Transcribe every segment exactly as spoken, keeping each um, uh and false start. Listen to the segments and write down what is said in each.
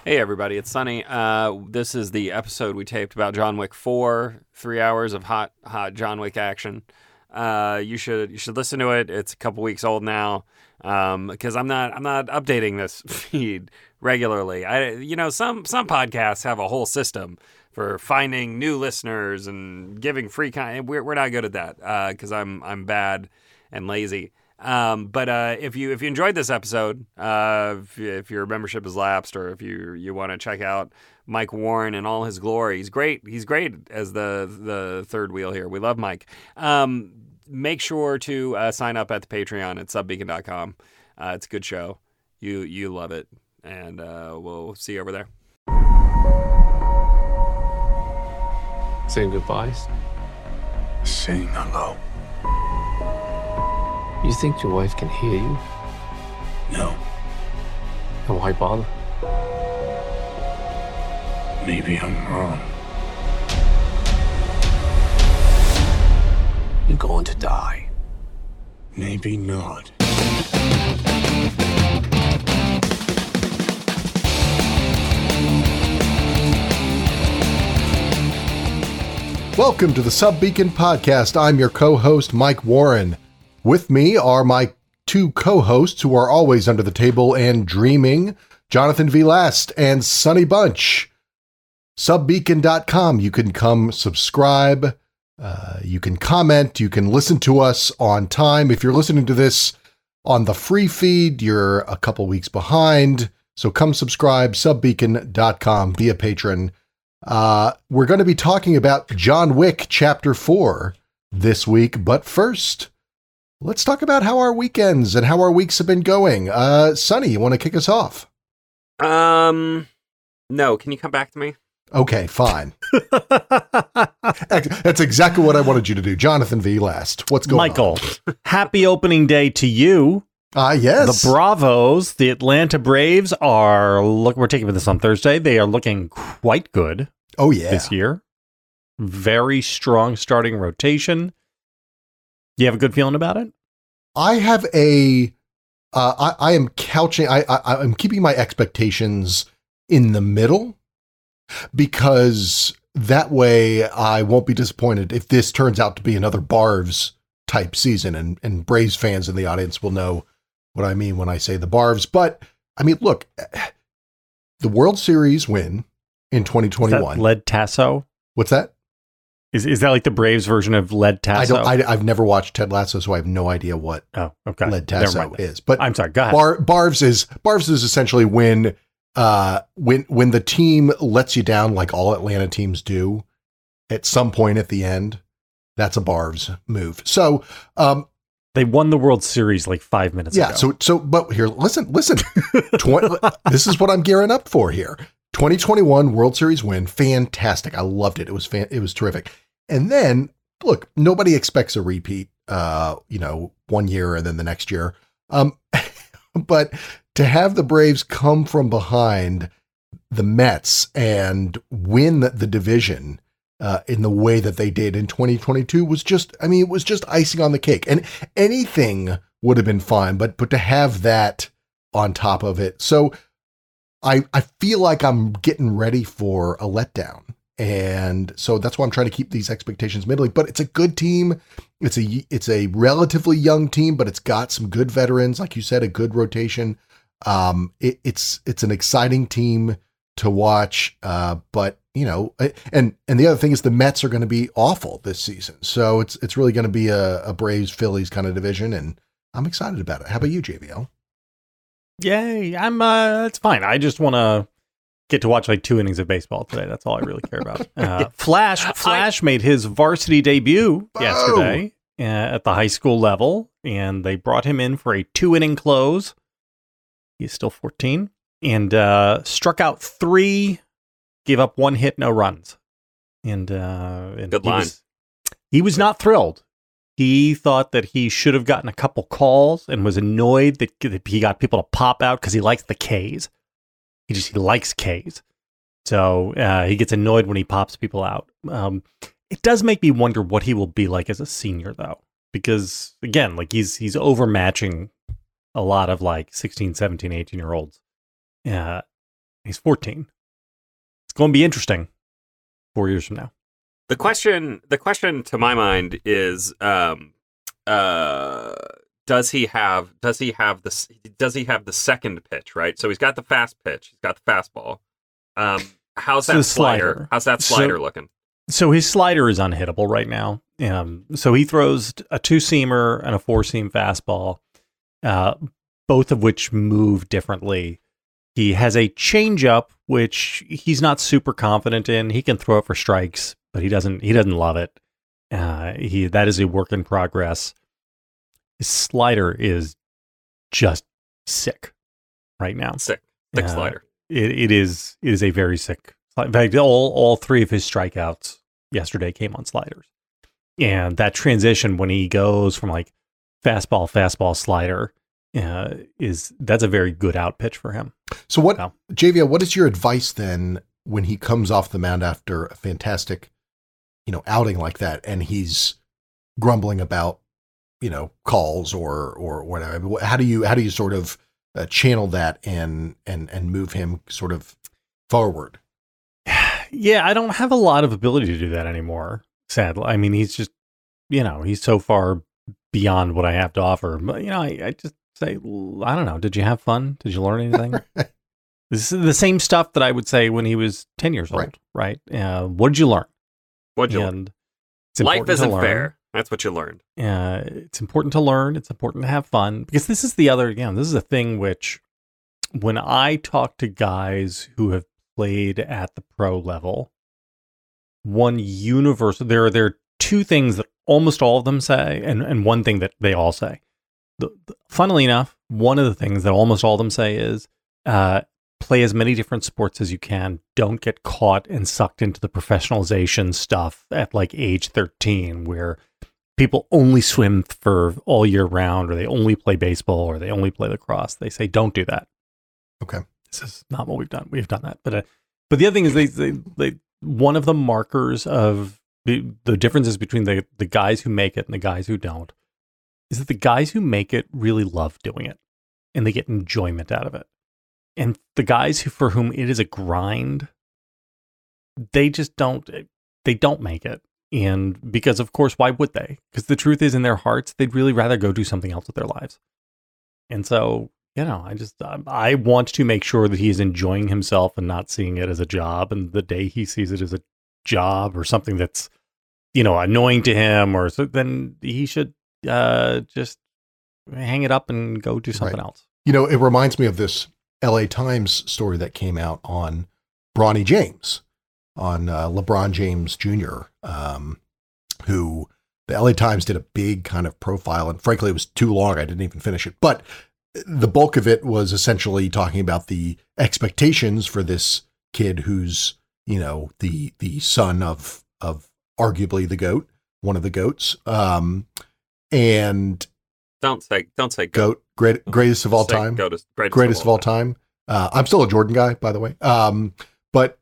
Hey everybody, it's Sunny. Uh, this is the episode we taped about John Wick four, three hours of hot, hot John Wick action. Uh, you should you should listen to it. It's a couple weeks old now because um, I'm not I'm not updating this feed regularly. I you know some some podcasts have a whole system for finding new listeners and giving free content. We're we're not good at that because uh, I'm I'm bad and lazy. Um, but uh, if you if you enjoyed this episode, uh, if, if your membership is lapsed, or if you you want to check out Mike Warren in all his glory, he's great. He's great as the the third wheel here. We love Mike. Um, make sure to uh, sign up at the Patreon at subbeacon dot com. Uh, it's a good show. You you love it, and uh, we'll see you over there. Saying goodbyes. Saying hello. You think your wife can hear you? No. Then why bother? Maybe I'm wrong. You're going to die. Maybe not. Welcome to the Subbeacon Podcast. I'm your co-host, Mike Warren. With me are my two co-hosts who are always under the table and dreaming, Jonathan V. Last and Sunny Bunch. subbeacon dot com. You can come subscribe. Uh, you can comment. You can listen to us on time. If you're listening to this on the free feed, you're a couple weeks behind. So come subscribe, subbeacon dot com. Be a patron. Uh, we're going to be talking about John Wick Chapter four this week. But first, let's talk about how our weekends and how our weeks have been going. Uh, Sunny, you want to kick us off? Um, no. Can you come back to me? Okay, fine. That's exactly what I wanted you to do. Jonathan V. Last. What's going Michael, on? Michael, happy opening day to you. Ah, uh, yes. The Bravos, the Atlanta Braves are, look, we're taking this on Thursday. They are looking quite good. Oh, yeah. This year. Very strong starting rotation. You have a good feeling about it? I have a, uh, I, I am couching, I, I, I'm keeping my expectations in the middle because that way I won't be disappointed if this turns out to be another Barves type season, and, and Braves fans in the audience will know what I mean when I say the Barves. But I mean, look, the World Series win in twenty twenty-one. Is that Led Tasso? What's that? Is is that like the Braves version of Led Tasso? I don't. I, I've never watched Ted Lasso, so I have no idea what oh, okay. Led Tasso is. But I'm sorry. Go ahead. Bar, Barves is Barves is essentially when uh when when the team lets you down, like all Atlanta teams do, at some point at the end. That's a Barves move. So um, they won the World Series like five minutes yeah, ago. Yeah. So so but here, listen, listen. twenty, this is what I'm gearing up for here. twenty twenty-one World Series win, fantastic. I loved it. It was fan, it was terrific. And then, look, nobody expects a repeat, uh, you know, one year and then the next year. Um, but to have the Braves come from behind the Mets and win the, the division uh, in the way that they did in twenty twenty-two was just, I mean, it was just icing on the cake. And anything would have been fine, but but to have that on top of it. So I I feel like I'm getting ready for a letdown. And so that's why I'm trying to keep these expectations middling, but it's a good team. It's a, it's a relatively young team, but it's got some good veterans. Like you said, a good rotation. Um, it, it's, it's an exciting team to watch. Uh, but you know, and, and the other thing is the Mets are going to be awful this season. So it's, it's really going to be a, a Braves Phillies kind of division. And I'm excited about it. How about you, J V L? Yay. I'm, uh, it's fine. I just want to get to watch like two innings of baseball today. That's all I really care about. Uh, Flash Flash I, made his varsity debut oh. yesterday uh, at the high school level, and they brought him in for a two-inning close. He's still fourteen, and uh, struck out three, gave up one hit, no runs. And, uh, and good he line. Was, he was not thrilled. He thought that he should have gotten a couple calls and was annoyed that he got people to pop out because he likes the K's. He just he likes K's. So uh, he gets annoyed when he pops people out. Um, it does make me wonder what he will be like as a senior, though. Because, again, like he's he's overmatching a lot of like sixteen, seventeen, eighteen-year-olds. Uh, He's fourteen. It's going to be interesting four years from now. The question, the question to my mind is, um, uh, does he have, does he have this, does he have the second pitch, right? So he's got the fast pitch, he's got the fastball. Um, how's So that the slider? slider. How's that slider So- looking? So his slider is unhittable right now. Um, so he throws a two-seamer and a four-seam fastball, uh, both of which move differently. He has a changeup, which he's not super confident in. He can throw it for strikes, but he doesn't. He doesn't love it. Uh, he that is a work in progress. His slider is just sick right now. Sick, thick Uh, slider. It, it is it is a very sick. In fact, all all three of his strikeouts yesterday came on sliders, and that transition when he goes from like fastball, fastball, slider, uh, is that's a very good out pitch for him. So what, Wow. Javier, what is your advice then when he comes off the mound after a fantastic, you know, outing like that, and he's grumbling about, you know, calls or or whatever? How do you how do you sort of uh, channel that and and and move him sort of forward? Yeah, I don't have a lot of ability to do that anymore. Sadly, I mean, he's just, you know, he's so far beyond what I have to offer. But you know, I, I just say, I don't know. Did you have fun? Did you learn anything? This is the same stuff that I would say when he was ten years old, right? Uh, what did you learn? What'd you learn? And it's Life important to isn't learn. fair. That's what you learned. Uh, it's important to learn. It's important to have fun, because this is the other, again, this is a thing which, when I talk to guys who have played at the pro level, one universal, there are, there are two things that almost all of them say, and, and one thing that they all say. The, the, funnily enough, one of the things that almost all of them say is, uh, play as many different sports as you can. Don't get caught and sucked into the professionalization stuff at like age thirteen, where people only swim for all year round, or they only play baseball, or they only play lacrosse. They say, don't do that. Okay. This is not what we've done. We've done that. But, uh, but the other thing is they, they, they, one of the markers of the, the differences between the, the guys who make it and the guys who don't is that the guys who make it really love doing it, and they get enjoyment out of it. And the guys who, for whom it is a grind, they just don't, they don't make it. And because, of course, why would they? Because the truth is, in their hearts, they'd really rather go do something else with their lives. And so, you know, I just, I, I want to make sure that he's enjoying himself and not seeing it as a job. And the day he sees it as a job or something that's, you know, annoying to him, or so, then he should uh, just hang it up and go do something Right. else. You know, it reminds me of this L A Times story that came out on Bronny James, on uh, LeBron James Junior, um, who the L A Times did a big kind of profile, and frankly, it was too long. I didn't even finish it. But the bulk of it was essentially talking about the expectations for this kid who's, you know, the the son of of arguably the GOAT, one of the GOATs, um, and Don't say, don't say goat. GOAT, great, greatest of all Say time. Goat is greatest, greatest of all time. Uh, I'm still a Jordan guy, by the way. Um, but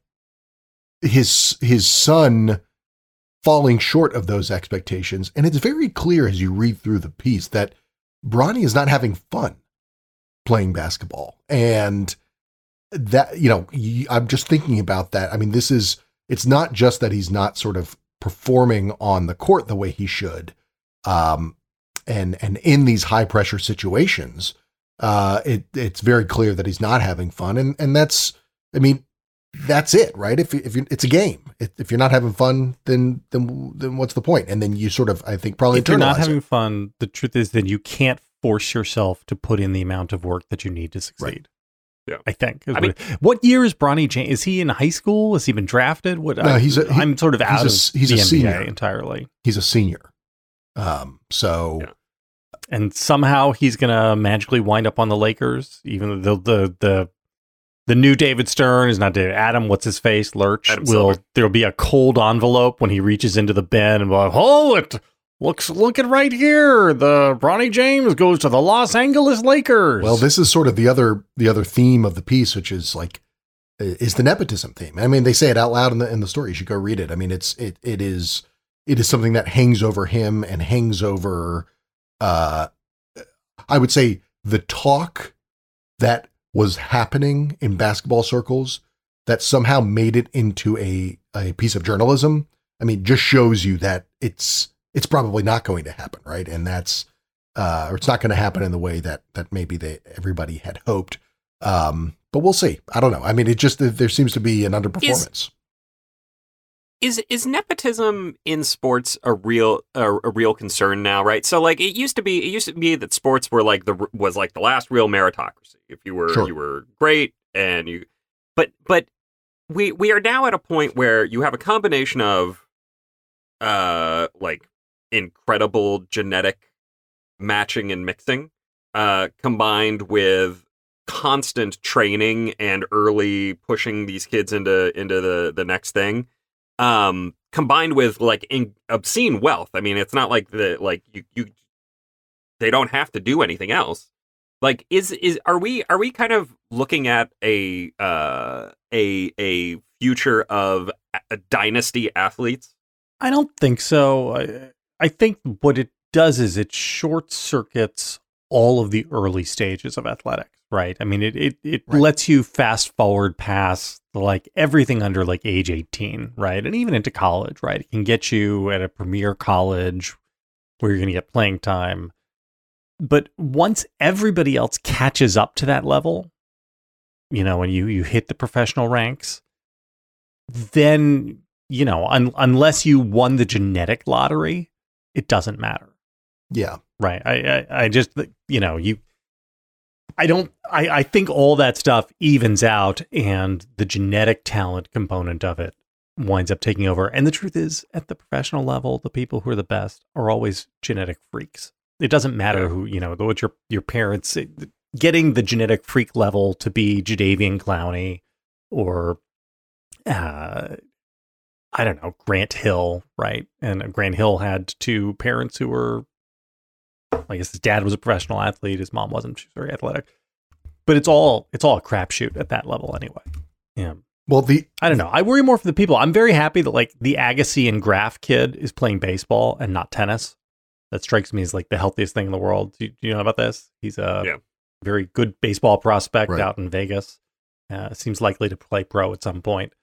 his his son falling short of those expectations, and it's very clear as you read through the piece that Bronny is not having fun playing basketball, and that, you know, I'm just thinking about that. I mean, this is, it's not just that he's not sort of performing on the court the way he should, um, and and in these high pressure situations. Uh, it it's very clear that he's not having fun, and and that's, I mean, that's it, right? If if you, it's a game, if, if you're not having fun, then then then what's the point? And then you sort of, I think, probably If you're not internalize having it. fun, the truth is that you can't force yourself to put in the amount of work that you need to succeed. Right. Yeah. I think. is I what, mean- it- what year is Bronny James? Is he in high school? Has he been drafted? What? No, I, he's a- he- I'm sort of he's out a of s- he's the a N B A senior. entirely. He's a senior, um, so. Yeah. And somehow he's going to magically wind up on the Lakers, even though the the the, the new David Stern is not David Adam. What's his face? Lurch. Adam will Silver. There'll be a cold envelope when he reaches into the bin and will, oh, it looks look at right here. The Bronny James goes to the Los Angeles Lakers. Well, this is sort of the other the other theme of the piece, which is like is the nepotism theme. I mean, they say it out loud in the in the story. You should go read it. I mean, it's it it is it is something that hangs over him and hangs over. Uh, I would say the talk that was happening in basketball circles that somehow made it into a, a piece of journalism, I mean, just shows you that it's it's probably not going to happen, right? And that's uh, or it's not going to happen in the way that that maybe they everybody had hoped. Um, but we'll see. I don't know. I mean, it just there seems to be an underperformance. Is is, is nepotism in sports a real a, a real concern now? Right. So like it used to be. It used to be that sports were like the was like the last real meritocracy. If you were Sure. you were great and you, but but we we are now at a point where you have a combination of uh like incredible genetic matching and mixing uh combined with constant training and early pushing these kids into into the the next thing, um combined with like in, obscene wealth. I mean, it's not like the like you you they don't have to do anything else. Like is is are we are we kind of looking at a uh a a future of a dynasty athletes? I don't think so. I, I think what it does is it short circuits all of the early stages of athletics, right? I mean, it it, it Right. lets you fast forward past like everything under like age eighteen, right? And even into college, right? It can get you at a premier college where you're going to get playing time. But once everybody else catches up to that level, you know, when you, you hit the professional ranks, then, you know, un- unless you won the genetic lottery, it doesn't matter. Yeah. Right. I, I, I just, you know, you, I don't, I, I think all that stuff evens out and the genetic talent component of it winds up taking over. And the truth is, at the professional level, the people who are the best are always genetic freaks. It doesn't matter who, you know, what your, your parents, getting the genetic freak level to be Jadeveon Clowney or, uh, I don't know, Grant Hill, right? And Grant Hill had two parents who were, I guess his dad was a professional athlete, his mom wasn't. She was very athletic. But it's all it's all a crapshoot at that level anyway. Yeah. Well, the I don't know. I worry more for the people. I'm very happy that like the Agassi and Graf kid is playing baseball and not tennis. That strikes me as like the healthiest thing in the world. Do you, do you know about this? He's a Yeah. very good baseball prospect Right. out in Vegas. Uh, seems likely to play pro at some point.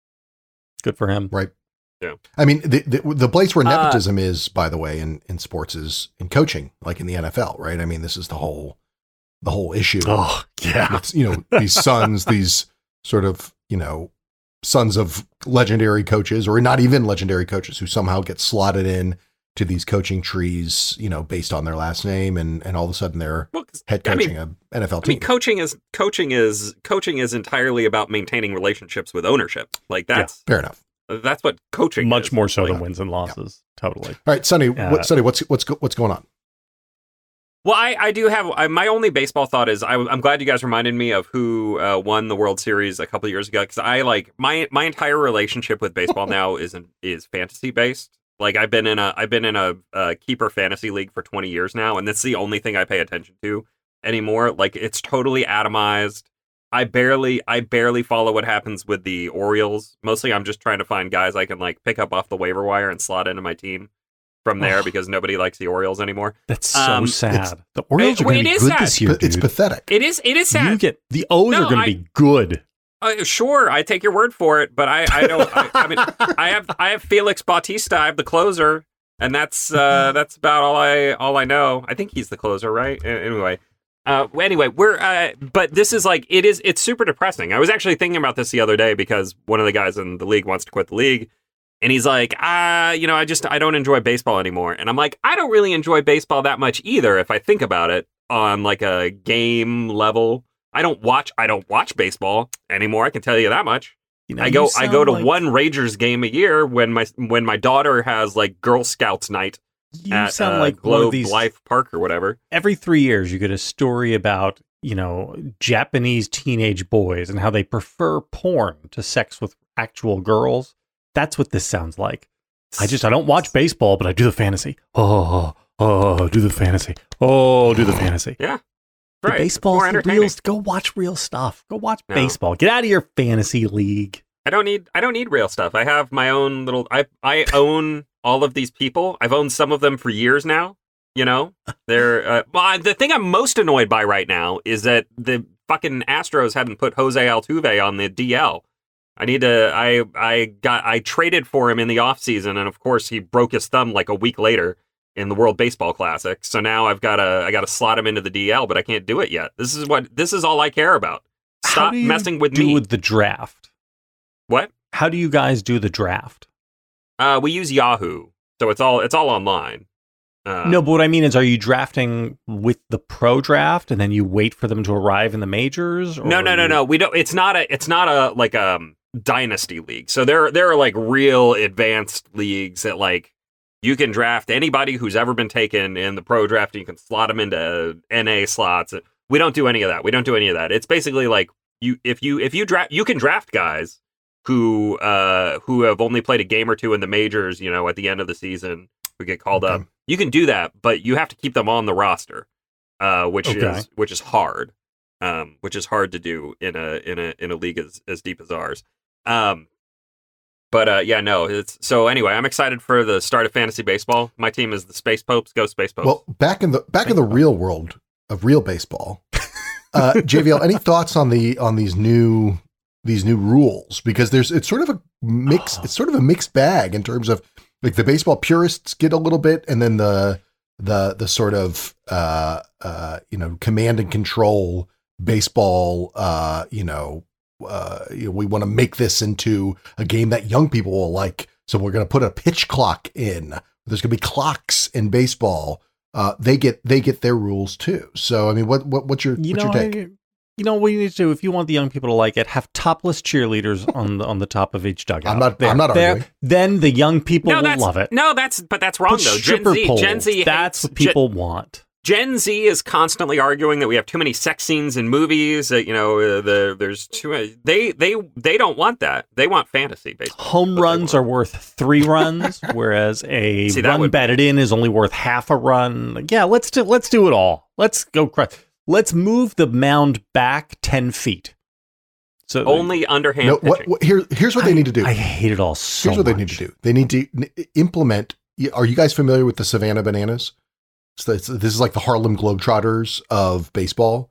Good for him. right. Yeah. I mean, the, the the place where Uh, nepotism is, by the way, in, in sports is in coaching, like in the N F L, right? I mean, this is the whole the whole issue. Oh, yeah. It's, you know, these sons, these sort of, you know, sons of legendary coaches, or not even legendary coaches, who somehow get slotted in to these coaching trees, you know, based on their last name, and and all of a sudden they're Well, 'cause, head I mean- coaching a N F L I team. mean, coaching is coaching is coaching is entirely about maintaining relationships with ownership. Like that's Fair enough. that's what coaching Much is. more so Like, than wins and losses. Totally. All right, Sonny, Uh, what, Sonny, what's what's go- what's going on? Well, I, I do have I, my only baseball thought is I, I'm glad you guys reminded me of who uh, won the World Series a couple of years ago, because I like my my entire relationship with baseball now is is fantasy based. Like I've been in a I've been in a, a keeper fantasy league for twenty years now, and that's the only thing I pay attention to anymore. Like it's totally atomized. I barely I barely follow what happens with the Orioles. Mostly, I'm just trying to find guys I can like pick up off the waiver wire and slot into my team from there, Oh. because nobody likes the Orioles anymore. That's so Um, sad. it's- The Orioles it- are going it to be is good sad. this year, But it's dude. pathetic. It is it is sad. You get the O's No, are going I- to be good. Uh, sure, I take your word for it, but I, I don't. I, I mean, I have I have Felix Bautista, I have the closer, and that's uh, that's about all I all I know. I think he's the closer, right? A- Anyway, uh, anyway, we're uh, but this is like it is. It's super depressing. I was actually thinking about this the other day because one of the guys in the league wants to quit the league, and he's like, ah, you know, I just I don't enjoy baseball anymore, and I'm like, I don't really enjoy baseball that much either. If I think about it on like a game level. I don't watch. I don't watch baseball anymore. I can tell you that much. You know, I you go. I go sound to like- one Rangers game a year when my when my daughter has like Girl Scouts night You at sound uh, like one Globe of these. Life Park or whatever. Every three years, you get a story about you know Japanese teenage boys and how they prefer porn to sex with actual girls. That's what this sounds like. I just I don't watch baseball, but I do the fantasy. Oh, oh, do the fantasy. Oh, do the fantasy. Yeah, The right. baseball's More the entertaining. real. Go watch real stuff. Go watch No. baseball. Get out of your fantasy league. I don't need. I don't need real stuff. I have my own little. I I own all of these people. I've owned some of them for years now. You know, they're. Uh, well, I- the thing I'm most annoyed by right now is that the fucking Astros haven't put Jose Altuve on the D L. I need to. I I got. I traded for him in the offseason, and of course he broke his thumb like a week later in the World Baseball Classic. So now I've got to. I got to slot him into the D L, but I can't do it yet. This is what. This is all I care about. Stop How do you messing with do me. with the draft? What? How do you guys do the draft? Uh, we use Yahoo, so it's all. It's all online. Uh, No, but what I mean is, are you drafting with the pro draft and then you wait for them to arrive in the majors? Or No, no, no, you- no. We don't. It's not a. It's not a like um dynasty league. So there, there are like real advanced leagues that like you can draft anybody who's ever been taken in the pro draft. And you can slot them into N A slots. We don't do any of that. We don't do any of that. It's basically like you if you if you draft, you can draft guys who uh who have only played a game or two in the majors. You know, at the end of the season, who get called Okay. up. You can do that, but you have to keep them on the roster, uh, which Okay. is which is hard, um, which is hard to do in a in a in a league as, as deep as ours. Um, but uh, yeah, no. It's so anyway. I'm excited for the start of fantasy baseball. My team is the Space Popes. Go Space Popes. Well, back in the back in the real world of real baseball, uh, J V L, any thoughts on the on these new these new rules? Because there's it's sort of a mix. It's sort of a mixed bag in terms of like the baseball purists get a little bit, and then the the the sort of uh, uh, you know command and control baseball. Uh, you know, uh, you know, we want to make this into a game that young people will like, so we're going to put a pitch clock in. There's going to be clocks in baseball. Uh, they get they get their rules too. So I mean, what what what's your You what's know, your take? I- you know what you need to do if you want the young people to like it. Have topless cheerleaders on the on the top of each dugout. I'm not- There- I'm not there- arguing. Then the young people no, will that's love it. no, that's but that's wrong Put though. Gen stripper Z, poles. Gen Z, That's hates- what people want. Gen Z is constantly arguing that we have too many sex scenes in movies. That you know, uh, the there's too many. They they they don't want that. They want fantasy baseball. Home runs are worth three runs, whereas a See, that run would- batted in is only worth half a run. Yeah, let's do let's do it all. Let's go. Cr- let's move the mound back ten feet. So only underhand No, pitching. what, what here here's what they need to do. I hate it all so here's what they much. need to do. They need to n- implement. Are you guys familiar with the Savannah Bananas? So it's, this is like the Harlem Globetrotters of baseball.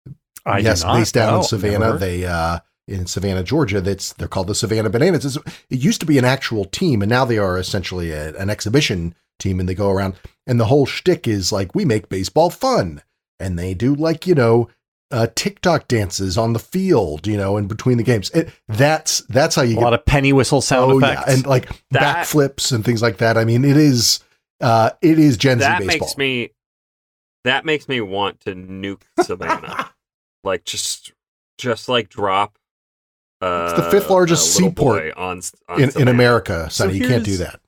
I do yes, not. based down No, in never Savannah. heard. They uh, in Savannah, Georgia. That's they're called the Savannah Bananas. It's, it used to be an actual team, and now they are essentially a, an exhibition team. And they go around, and the whole shtick is like we make baseball fun, and they do like you know uh, TikTok dances on the field, you know, in between the games. It, that's that's how you a get lot of penny whistle sound oh, effects. yeah, and like That- backflips and things like that. I mean, it is uh, it is Gen that Z baseball. makes me that makes me want to nuke Savannah. like just just like drop uh It's the fifth largest a little seaport boy on, on in, in Savannah. America, So Sonny. You can't do here's- that.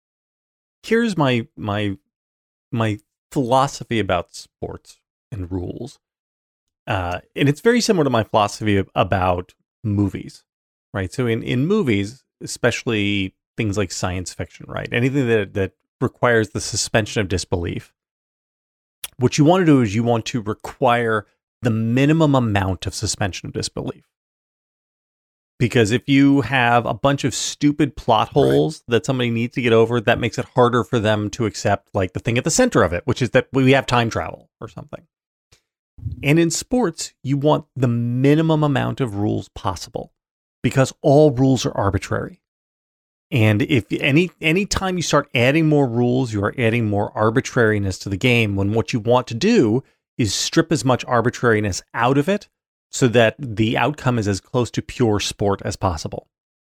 Here's my my my philosophy about sports and rules. Uh, and it's very similar to my philosophy of, about movies, right? So in, in movies, especially things like science fiction, right? Anything that, that requires the suspension of disbelief. What you want to do is you want to require the minimum amount of suspension of disbelief. Because if you have a bunch of stupid plot holes that somebody needs to get over, that makes it harder for them to accept like the thing at the center of it, which is that we have time travel or something. And in sports, you want the minimum amount of rules possible because all rules are arbitrary. And if any any time you start adding more rules, you are adding more arbitrariness to the game, when what you want to do is strip as much arbitrariness out of it so that the outcome is as close to pure sport as possible.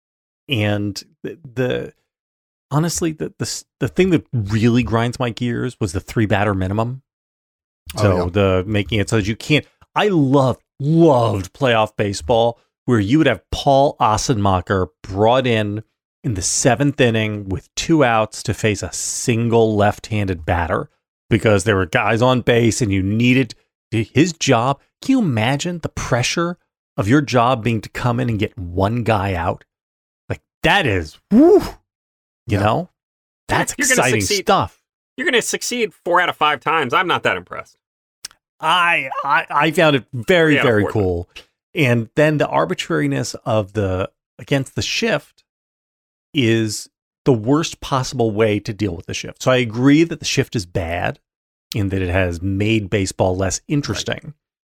And the, the honestly, the, the the thing that really grinds my gears was the three batter minimum. So Oh, yeah. the making it so that you can't. I loved loved playoff baseball where you would have Paul Ossenmacher brought in in the seventh inning with two outs to face a single left-handed batter because there were guys on base and you needed his job. Can you imagine the pressure of your job being to come in and get one guy out? Like that is, woo, you Yeah. know, that's You're gonna exciting succeed. stuff. You're going to succeed four out of five times. I'm not that impressed. I, I I found it very, Yeah, very Fortnite. cool. And then the arbitrariness of the against the shift is the worst possible way to deal with the shift. So I agree that the shift is bad in that it has made baseball less interesting.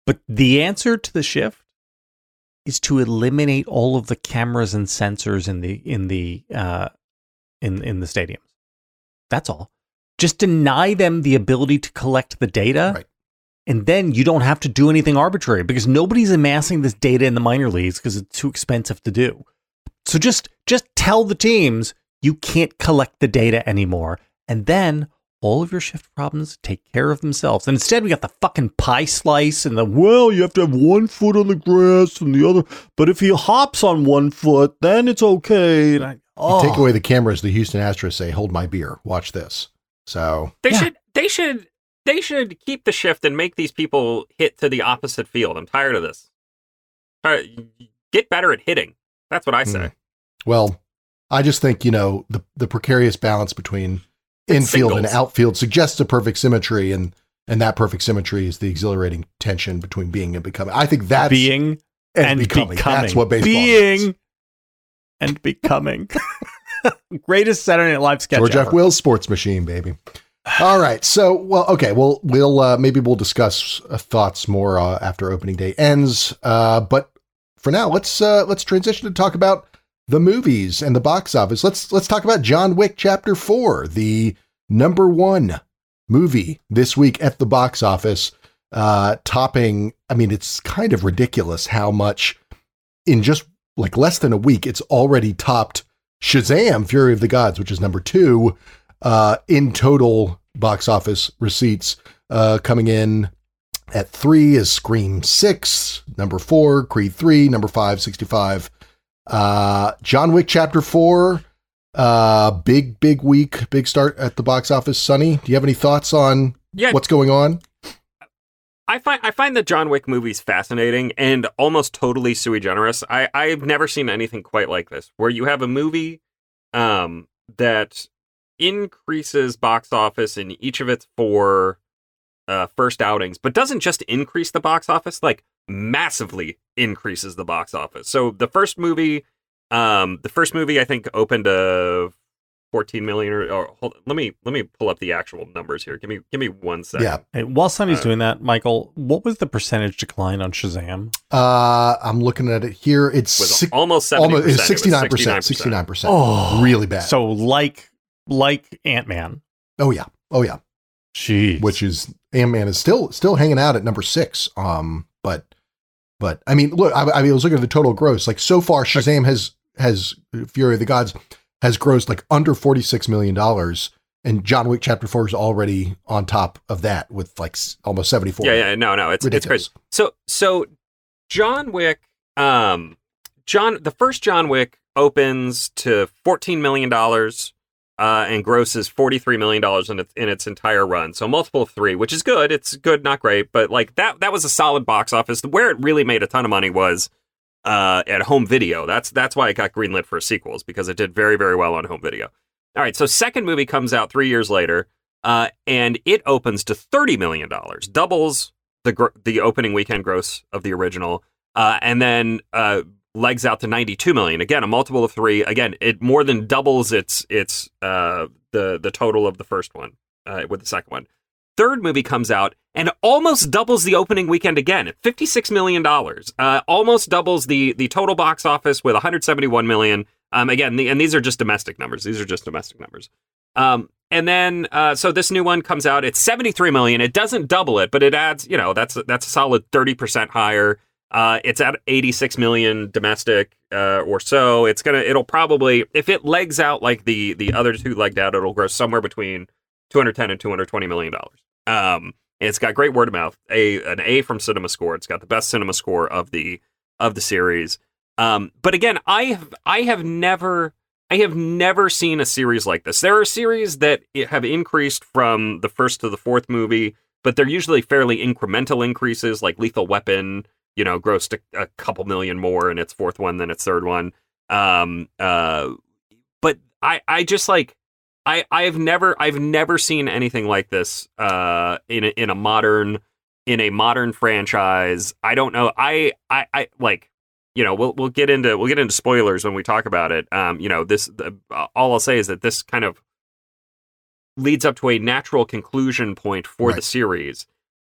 But the answer to the shift is to eliminate all of the cameras and sensors in the in the uh, in in the stadiums. That's all. Just deny them the ability to collect the data, Right. and then you don't have to do anything arbitrary because nobody's amassing this data in the minor leagues because it's too expensive to do. So just just tell the teams you can't collect the data anymore, and then all of your shift problems take care of themselves. And instead, we got the fucking pie slice and the, well, you have to have one foot on the grass and the other, but if he hops on one foot, then it's okay. And I, oh. You take away the cameras, the Houston Astros say, hold my beer, watch this. So They Yeah. should they should they should keep the shift and make these people hit to the opposite field. I'm tired of this. All right, get better at hitting. That's what I say. Well, I just think, you know, the, the precarious balance between infield and singles. outfield suggests a perfect symmetry, and and that perfect symmetry is the exhilarating tension between being and becoming. I think that's being and becoming. That's what baseball being means. and becoming. Greatest Saturday Night Live sketch George ever. F. Will's sports machine, baby. All right. So, well, okay. Well, we'll uh, maybe we'll discuss uh, thoughts more uh, after opening day ends. Uh, but for now, let's uh, let's transition to talk about the movies and the box office. Let's let's talk about John Wick Chapter Four, the number one movie this week at the box office, uh, topping. I mean, it's kind of ridiculous how much in just like less than a week it's already topped Shazam! Fury of the Gods, which is number two. Uh, in total box office receipts, uh, coming in at three is Scream six, number four, Creed three, number five, sixty-five. Uh, John Wick Chapter four, uh, big, big week, big start at the box office. Sonny, do you have any thoughts on Yeah. what's going on? I find I find the John Wick movies fascinating and almost totally sui generis. I, I've never seen anything quite like this, where you have a movie um, that increases box office in each of its four uh, first outings, but doesn't just increase the box office, like massively increases the box office. So the first movie, um, the first movie I think opened a fourteen million or, or hold, let me let me pull up the actual numbers here. Give me give me one second. Yeah. Hey, while Sonny's Uh, doing that, Michael, what was the percentage decline on Shazam? Uh, I'm looking at it here. It's Was six, almost seventy almost percent. it's sixty-nine percent, sixty-nine percent. Oh. Really bad. So like like Ant-Man. oh yeah. Oh yeah. Jeez. Which is Ant-Man is still still hanging out at number six. Um, but but I mean, look, I, I mean, I was looking at the total gross. Like so far, Shazam has has Fury of the Gods has grossed like under forty-six million dollars, and John Wick Chapter Four is already on top of that with like s- almost seventy-four. Yeah, yeah, no, no, it's Ridiculous. it's crazy. So so John Wick, um, John, the first John Wick opens to fourteen million dollars. Uh, and grosses forty-three million dollars in its, in its entire run. So a multiple of three, which is good. It's good, not great, but like that that was a solid box office. Where it really made a ton of money was uh, at home video. That's that's why it got greenlit for sequels, because it did very, very well on home video. All right, so second movie comes out three years later, uh, and it opens to thirty million dollars, doubles the gr- the opening weekend gross of the original, uh, and then uh, legs out to ninety-two million. Again, a multiple of three. Again, it more than doubles its its uh, the the total of the first one uh, with the second one. Third movie comes out and almost doubles the opening weekend again at fifty-six million dollars. Uh, almost doubles the the total box office with one hundred seventy-one million. Um, again, the, and these are just domestic numbers. These are just domestic numbers. Um, and then uh, so this new one comes out. It's seventy-three million. It doesn't double it, but it adds. You know, that's that's a solid thirty percent higher. Uh, it's at eighty-six million domestic uh, or so. It's gonna. It'll probably, if it legs out like the the other two legged out, it'll gross somewhere between two hundred ten and two hundred twenty million dollars. Um, and it's got great word of mouth. A an A from Cinema Score. It's got the best Cinema Score of the of the series. Um, but again, I have I have never I have never seen a series like this. There are series that have increased from the first to the fourth movie, but they're usually fairly incremental increases, like Lethal Weapon. You know, grossed a, a couple million more in its fourth one than its third one. Um, uh, but I, I just like, I, I've never, I've never seen anything like this uh, in a, in a modern, in a modern franchise. I don't know. I, I, I like, you know, we'll we'll get into we'll get into spoilers when we talk about it. Um, you know, this the, all I'll say is that this kind of leads up to a natural conclusion point for Right. the series.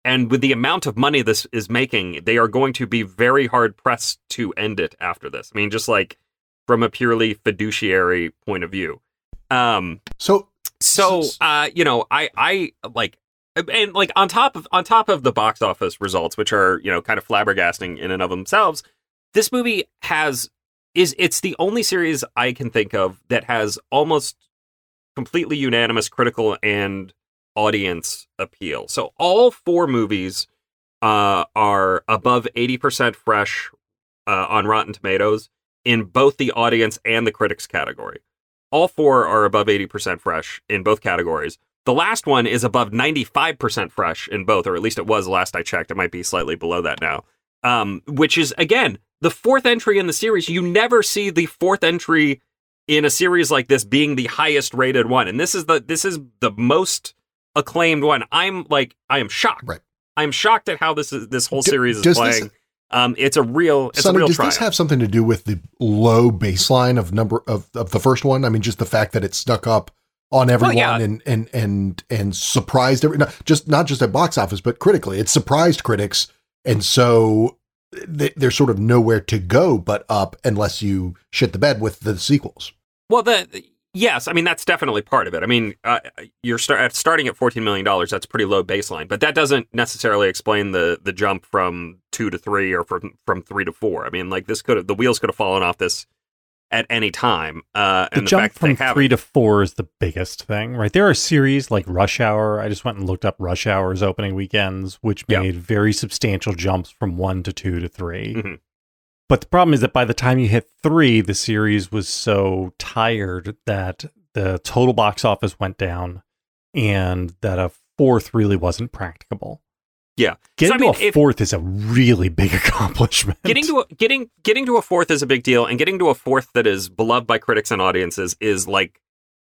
and with the amount of money this is making, they are going to be very hard pressed to end it after this. I mean, just like from a purely fiduciary point of view. Um, So, so uh, you know, I I like. And like on top of on top of the box office results, which are, you know, kind of flabbergasting in and of themselves, this movie has is it's the only series I can think of that has almost completely unanimous critical and audience appeal. So all four movies uh, are above eighty percent fresh uh, on Rotten Tomatoes in both the audience and the critics category. All four are above eighty percent fresh in both categories. The last one is above ninety-five percent fresh in both, or at least it was last I checked. It might be slightly below that now. Um, which is, again, the fourth entry in the series. You never see the fourth entry in a series like this being the highest rated one. And this is the this is the most acclaimed one. I'm like, I am shocked. Right. I'm shocked at how this is this whole D- series is does playing. this- um, it's a real it's Sonny, a real does triumph. this have something to do with the low baseline of number of, of the first one? I mean, just the fact that it snuck up on everyone yeah. and, and, and, and surprised every, not just, not just at box office, but critically, it surprised critics. And so they, they're sort of nowhere to go but up unless you shit the bed with the sequels. Well, the yes, I mean that's definitely part of it. I mean, uh, you're start, starting at fourteen million dollars. That's a pretty low baseline, but that doesn't necessarily explain the the jump from two to three or from from three to four. I mean, like this could have the wheels could have fallen off this at any time. Uh, The and the, jump fact that from they haven't- three to four is the biggest thing, right? There are series like Rush Hour. I just went and looked up Rush Hour's opening weekends, which Yeah. made very substantial jumps from one to two to three. Mhm. But the problem is that by the time you hit three, the series was so tired that the total box office went down and that a fourth really wasn't practicable. Yeah. Getting So, I mean, to a if- fourth is a really big accomplishment. Getting to a, getting getting to a fourth is a big deal, and getting to a fourth that is beloved by critics and audiences is like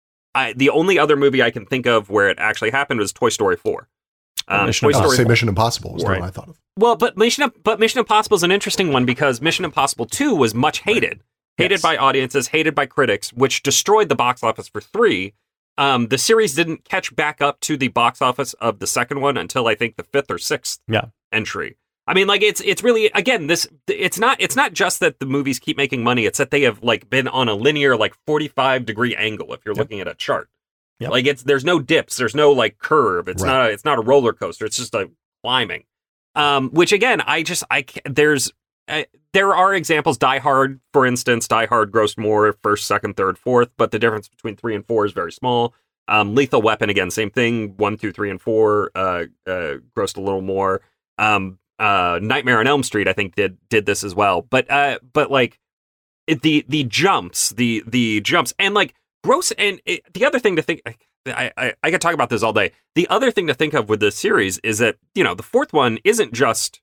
I, the only other movie I can think of where it actually happened was Toy Story four. Um, Mission Toy Oh, Story say four. Mission Impossible was the Right. one I thought of. Well, but Mission but Mission Impossible is an interesting one because Mission Impossible two was much hated, hated Yes. by audiences, hated by critics, which destroyed the box office for three. Um, the series didn't catch back up to the box office of the second one until I think the fifth or sixth Yeah. entry. I mean, like it's it's really again this it's not it's not just that the movies keep making money. It's that they have like been on a linear like forty-five degree angle. If you're Yep. looking at a chart, Yep. like it's there's no dips, there's no like curve. It's Right. not a, it's not a roller coaster. It's just a climbing. Um, which again, I just I ca- there's uh, there are examples. Die Hard, for instance, Die Hard grossed more first, second, third, fourth, but the difference between three and four is very small. Um, Lethal Weapon, again, same thing. One, two, three, and four uh, uh, grossed a little more. Um, uh, Nightmare on Elm Street, I think, did did this as well. But uh, but like it, the the jumps, the the jumps, and like gross. And it, the other thing to think, I, I I could talk about this all day. The other thing to think of with this series is that you know the fourth one isn't just.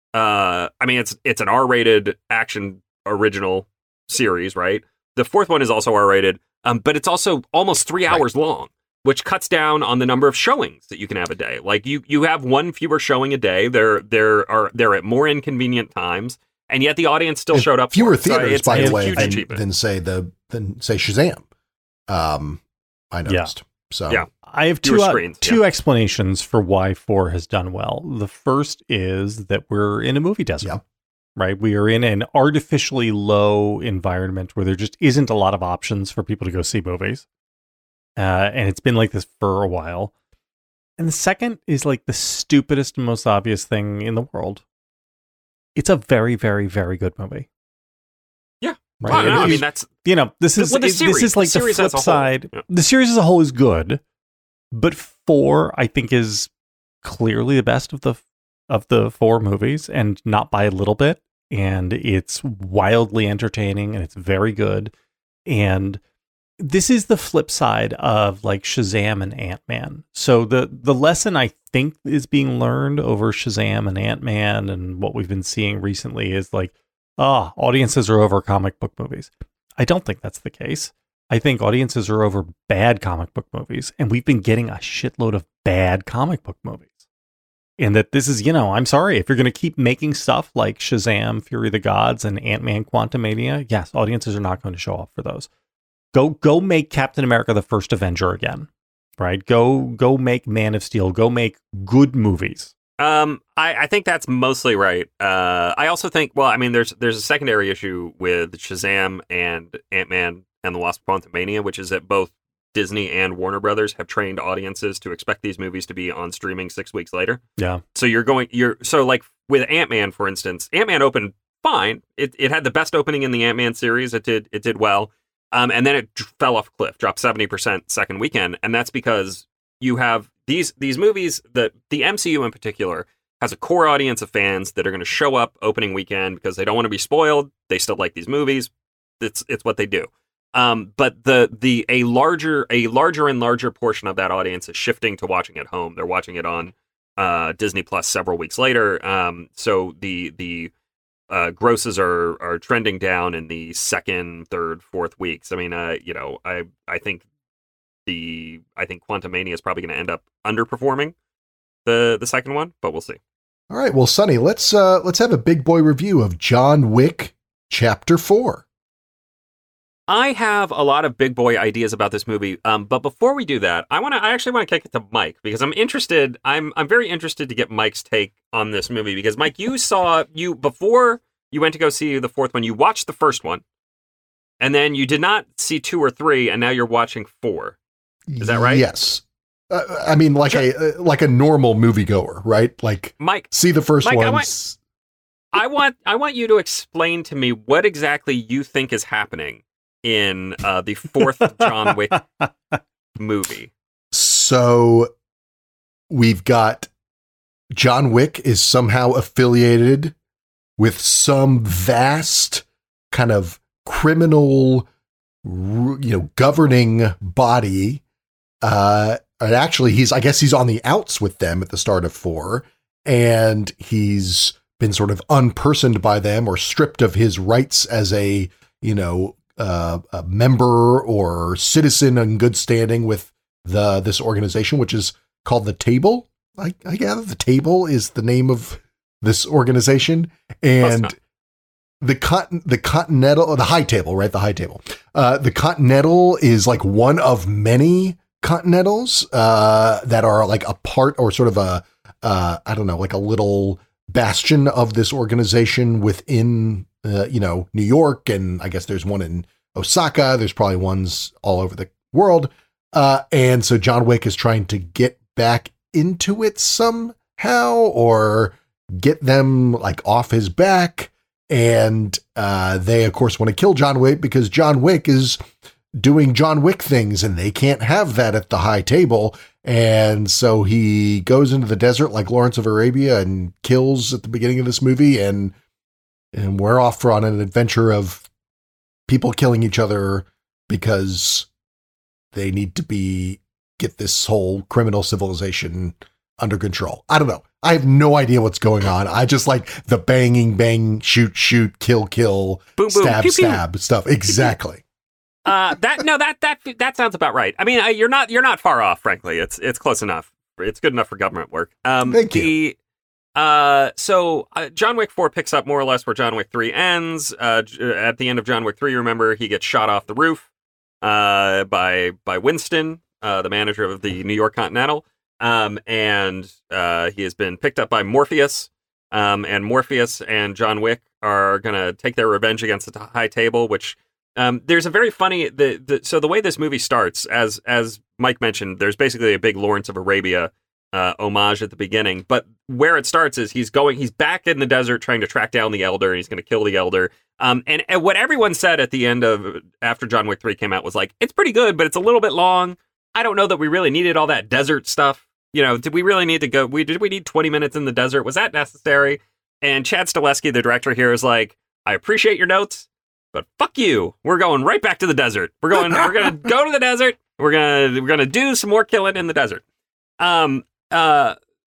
Uh, I mean, it's it's an R-rated action original series, right? The fourth one is also R-rated. Um, but it's also almost three hours long, which cuts down on the number of showings that you can have a day. Like you, you have one fewer showing a day. They're they're are they're at more inconvenient times, and yet the audience still And showed up. fewer for it. So theaters, it's- by it's the way, huge than, achievement. than say the than say Shazam. Um, I noticed. So Yeah. I have Fewer two uh, screens, two yeah. explanations for why four has done well. The first is that we're in a movie desert. Yeah. Right? We are in an artificially low environment where there just isn't a lot of options for people to go see movies. Uh, and it's been like this for a while. And the second is like the stupidest and most obvious thing in the world. It's a very, very, very good movie. Yeah. Right. Well, no, And I it mean is- that's you know, this is Well, the it- series- this is like the the, series as flip a whole. side. Yeah. The series as a whole is good, but four I think is clearly the best of the of the four movies, and not by a little bit. And it's wildly entertaining, and it's very good. And this is the flip side of like Shazam and Ant-Man. So the the lesson I think is being learned over Shazam and Ant-Man and what we've been seeing recently is like, ah, audiences are over comic book movies. I don't think that's the case. I think audiences are over bad comic book movies, and we've been getting a shitload of bad comic book movies. And that this is, you know, I'm sorry, if you're going to keep making stuff like Shazam, Fury of the Gods, and Ant-Man Quantumania, yes, audiences are not going to show up for those. Go go make Captain America the First Avenger again, right? Go go make Man of Steel. Go make good movies. Um, I, I think that's mostly right. Uh, I also think, well, I mean, there's there's a secondary issue with Shazam and Ant-Man and the Wasp: Quantumania, which is that both Disney and Warner Brothers have trained audiences to expect these movies to be on streaming six weeks later. Yeah. So you're going, you're so like with Ant-Man, for instance, Ant-Man opened fine. It it had the best opening in the Ant-Man series. It did it did well. Um, and then it d- fell off a cliff, dropped seventy percent second weekend, and that's because you have these these movies, the the M C U in particular has a core audience of fans that are going to show up opening weekend because they don't want to be spoiled. They still like these movies. It's it's what they do. Um, but the the a larger a larger and larger portion of that audience is shifting to watching at home. They're watching it on uh, Disney Plus several weeks later. Um, so the the uh, grosses are are trending down in the second, third, fourth weeks. I mean, uh, you know, I I think. The I think Quantumania is probably going to end up underperforming the the second one, but we'll see. All right, well, Sonny, let's uh, let's have a big boy review of John Wick Chapter Four. I have a lot of big boy ideas about this movie, um, but before we do that, I want to I actually want to kick it to Mike because I'm interested. I'm I'm very interested to get Mike's take on this movie because Mike, you saw you before you went to go see the fourth one. You watched the first one, and then you did not see two or three, and now you're watching four. Is that right? Yes. Uh, I mean, like sure. a uh, like a normal moviegoer, right? Like, Mike, see the first Mike, one. I want, I want I want you to explain to me what exactly you think is happening in uh, the fourth John Wick movie. So we've got John Wick is somehow affiliated with some vast kind of criminal, you know, governing body. Uh, and actually, he's, I guess he's on the outs with them at the start of four, and he's been sort of unpersoned by them or stripped of his rights as a, you know, uh, a member or citizen in good standing with the, this organization, which is called the Table. I, I gather the Table is the name of this organization, and the cotton, the Continental, the High Table, right? The High Table. Uh, the Continental is like one of many Continentals uh, that are like a part or sort of a, uh, I don't know, like a little bastion of this organization within, uh, you know, New York. And I guess there's one in Osaka. There's probably ones all over the world. Uh, and so John Wick is trying to get back into it somehow or get them like off his back. And uh, they, of course, want to kill John Wick because John Wick is doing John Wick things and they can't have that at the High Table. And so he goes into the desert like Lawrence of Arabia and kills at the beginning of this movie. And, and we're off on an adventure of people killing each other because they need to be, get this whole criminal civilization under control. I don't know. I have no idea what's going on. I just like the banging, bang, shoot, shoot, kill, kill, boom, boom, stab, pew, pew. stab stuff. Exactly. Uh, that no, that that that sounds about right. I mean, uh, you're not you're not far off. Frankly, it's it's close enough. It's good enough for government work. Um, Thank you. The, uh, so uh, John Wick four picks up more or less where John Wick three ends. Uh, at the end of John Wick three, remember he gets shot off the roof uh, by by Winston, uh, the manager of the New York Continental, um, and uh, he has been picked up by Morpheus. Um, and Morpheus and John Wick are gonna take their revenge against the High Table, which. Um, there's a very funny, the, the so the way this movie starts, as as Mike mentioned, there's basically a big Lawrence of Arabia uh, homage at the beginning. But where it starts is he's going, he's back in the desert trying to track down the Elder, and he's going to kill the Elder. Um, and, and what everyone said at the end of after John Wick three came out was like, it's pretty good, but it's a little bit long. I don't know that we really needed all that desert stuff. You know, did we really need to go? We did we need twenty minutes in the desert? Was that necessary? And Chad Stahelski, the director here, is like, I appreciate your notes. But fuck you. We're going right back to the desert. We're going we're going to go to the desert. We're going to we're going to do some more killing in the desert. Um uh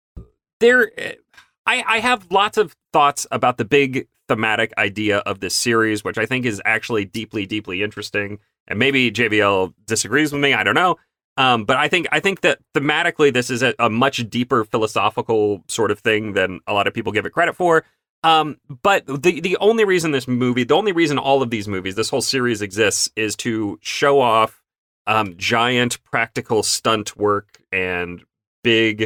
there I I have lots of thoughts about the big thematic idea of this series, which I think is actually deeply deeply interesting. And maybe J B L disagrees with me, I don't know. Um but I think I think that thematically this is a, a much deeper philosophical sort of thing than a lot of people give it credit for. Um, but the, the only reason this movie, the only reason all of these movies, this whole series exists is to show off, um, giant practical stunt work and big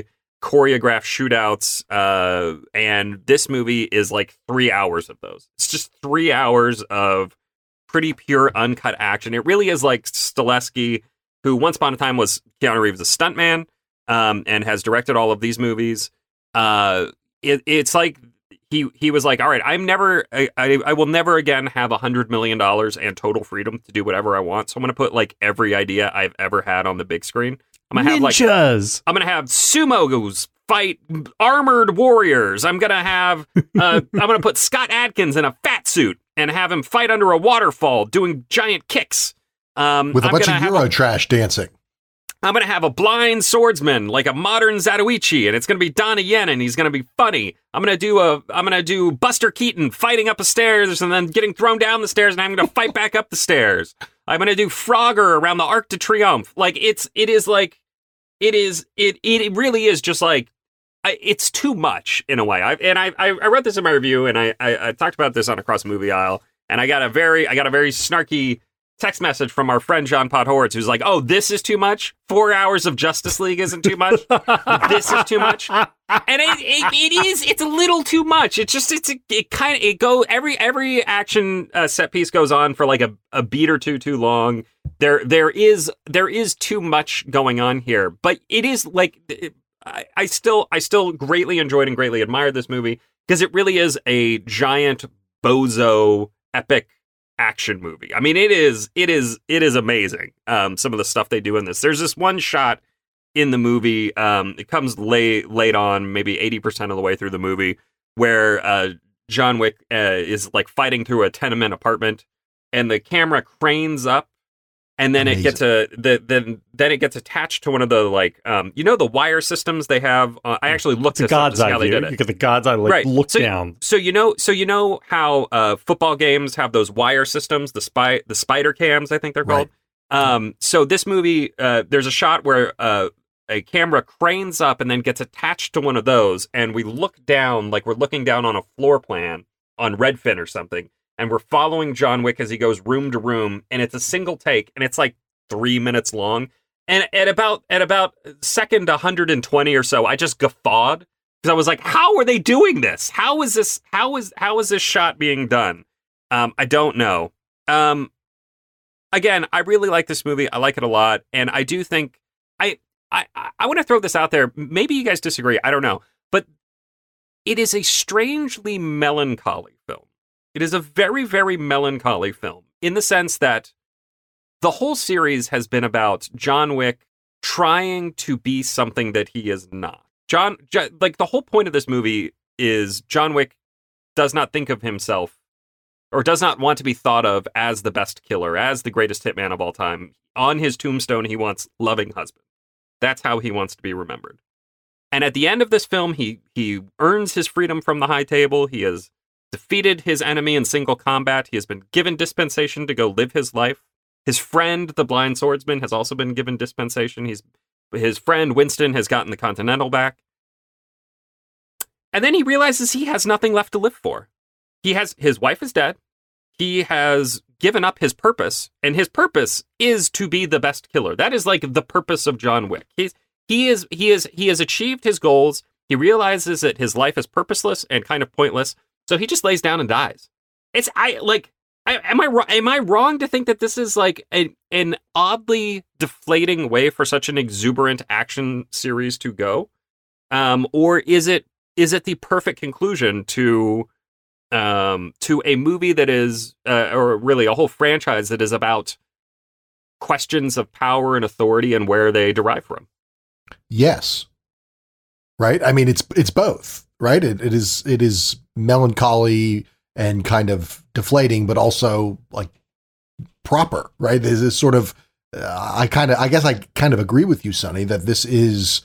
choreographed shootouts, uh, and this movie is like three hours of those. It's just three hours of pretty pure, uncut action. It really is like Stileski, who once upon a time was Keanu Reeves' stuntman, um, and has directed all of these movies. Uh, it, it's like he he was like, all right, I'm never, I, I, I will never again have a hundred million dollars and total freedom to do whatever I want. So I'm going to put like every idea I've ever had on the big screen. I'm gonna have Ninjas. like I'm gonna have sumos fight armored warriors. I'm gonna have uh, I'm gonna put Scott Adkins in a fat suit and have him fight under a waterfall doing giant kicks. Um, With a I'm bunch of gonna have Euro a- trash dancing. I'm going to have a blind swordsman, like a modern Zatoichi, and it's going to be Donnie Yen, and he's going to be funny. I'm going to do a, I'm going to do Buster Keaton fighting up the stairs and then getting thrown down the stairs, and I'm going to fight back up the stairs. I'm going to do Frogger around the Arc de Triomphe. Like, it's, it is like, it is, it, it really is just like, I, it's too much in a way. I, and I, I, I wrote this in my review, and I, I, I talked about this on Across the Movie Aisle, and I got a very, I got a very snarky text message from our friend John Podhoretz, who's like, oh, this is too much? Four hours of Justice League isn't too much? This is too much? And it, it, it is, it's a little too much. It's just, it's, a, it kind of, it go, every, every action uh, set piece goes on for like a, a beat or two too long. There, there is, there is too much going on here, but it is like, it, I, I still, I still greatly enjoyed and greatly admired this movie because it really is a giant bozo epic action movie. I mean, it is, it is, it is amazing. Um, some of the stuff they do in this. There's this one shot in the movie. Um, it comes late, late on, maybe eighty percent of the way through the movie, where uh, John Wick uh, is like fighting through a tenement apartment, and the camera cranes up, and then Amazing. it gets a the then then it gets attached to one of the like um, you know the wire systems they have. Uh, I actually looked at God's eye how they view. did it. You get the God's eye, like right. look so, down. So you know, so you know how uh, football games have those wire systems, the spy, the spider cams, I think they're called. Right. Um, so this movie, uh, there's a shot where uh, a camera cranes up and then gets attached to one of those, and we look down like we're looking down on a floor plan on Redfin or something, and we're following John Wick as he goes room to room, and it's a single take, and it's like three minutes long. And at about at about second one hundred twenty or so, I just guffawed because I was like, "How are they doing this? How is this? How is how is this shot being done?" Um, I don't know. Um, again, I really like this movie. I like it a lot, and I do think I I I want to throw this out there. Maybe you guys disagree. I don't know, but it is a strangely melancholy film. It is a very very melancholy film in the sense that the whole series has been about John Wick trying to be something that he is not. John, like the whole point of this movie is John Wick does not think of himself or does not want to be thought of as the best killer, as the greatest hitman of all time. On his tombstone, he wants loving husband. That's how he wants to be remembered. And at the end of this film, he he earns his freedom from the high table. He has defeated his enemy in single combat. He has been given dispensation to go live his life. His friend, the blind swordsman, has also been given dispensation. He's his friend, Winston, has gotten the Continental back. And then he realizes he has nothing left to live for. He has his wife is dead. He has given up his purpose, and his purpose is to be the best killer. That is like the purpose of John Wick. He's he is he is he has achieved his goals. He realizes that his life is purposeless and kind of pointless, so he just lays down and dies. It's I like. I, am I am I wrong to think that this is like a, an oddly deflating way for such an exuberant action series to go, um, or is it is it the perfect conclusion to um, to a movie that is, uh, or really a whole franchise that is about questions of power and authority and where they derive from? Yes, right. I mean, it's it's both, right? It, it is it is melancholy and kind of deflating, but also like proper, right? There's this sort of, uh, I kind of, I guess I kind of agree with you, Sonny, that this is,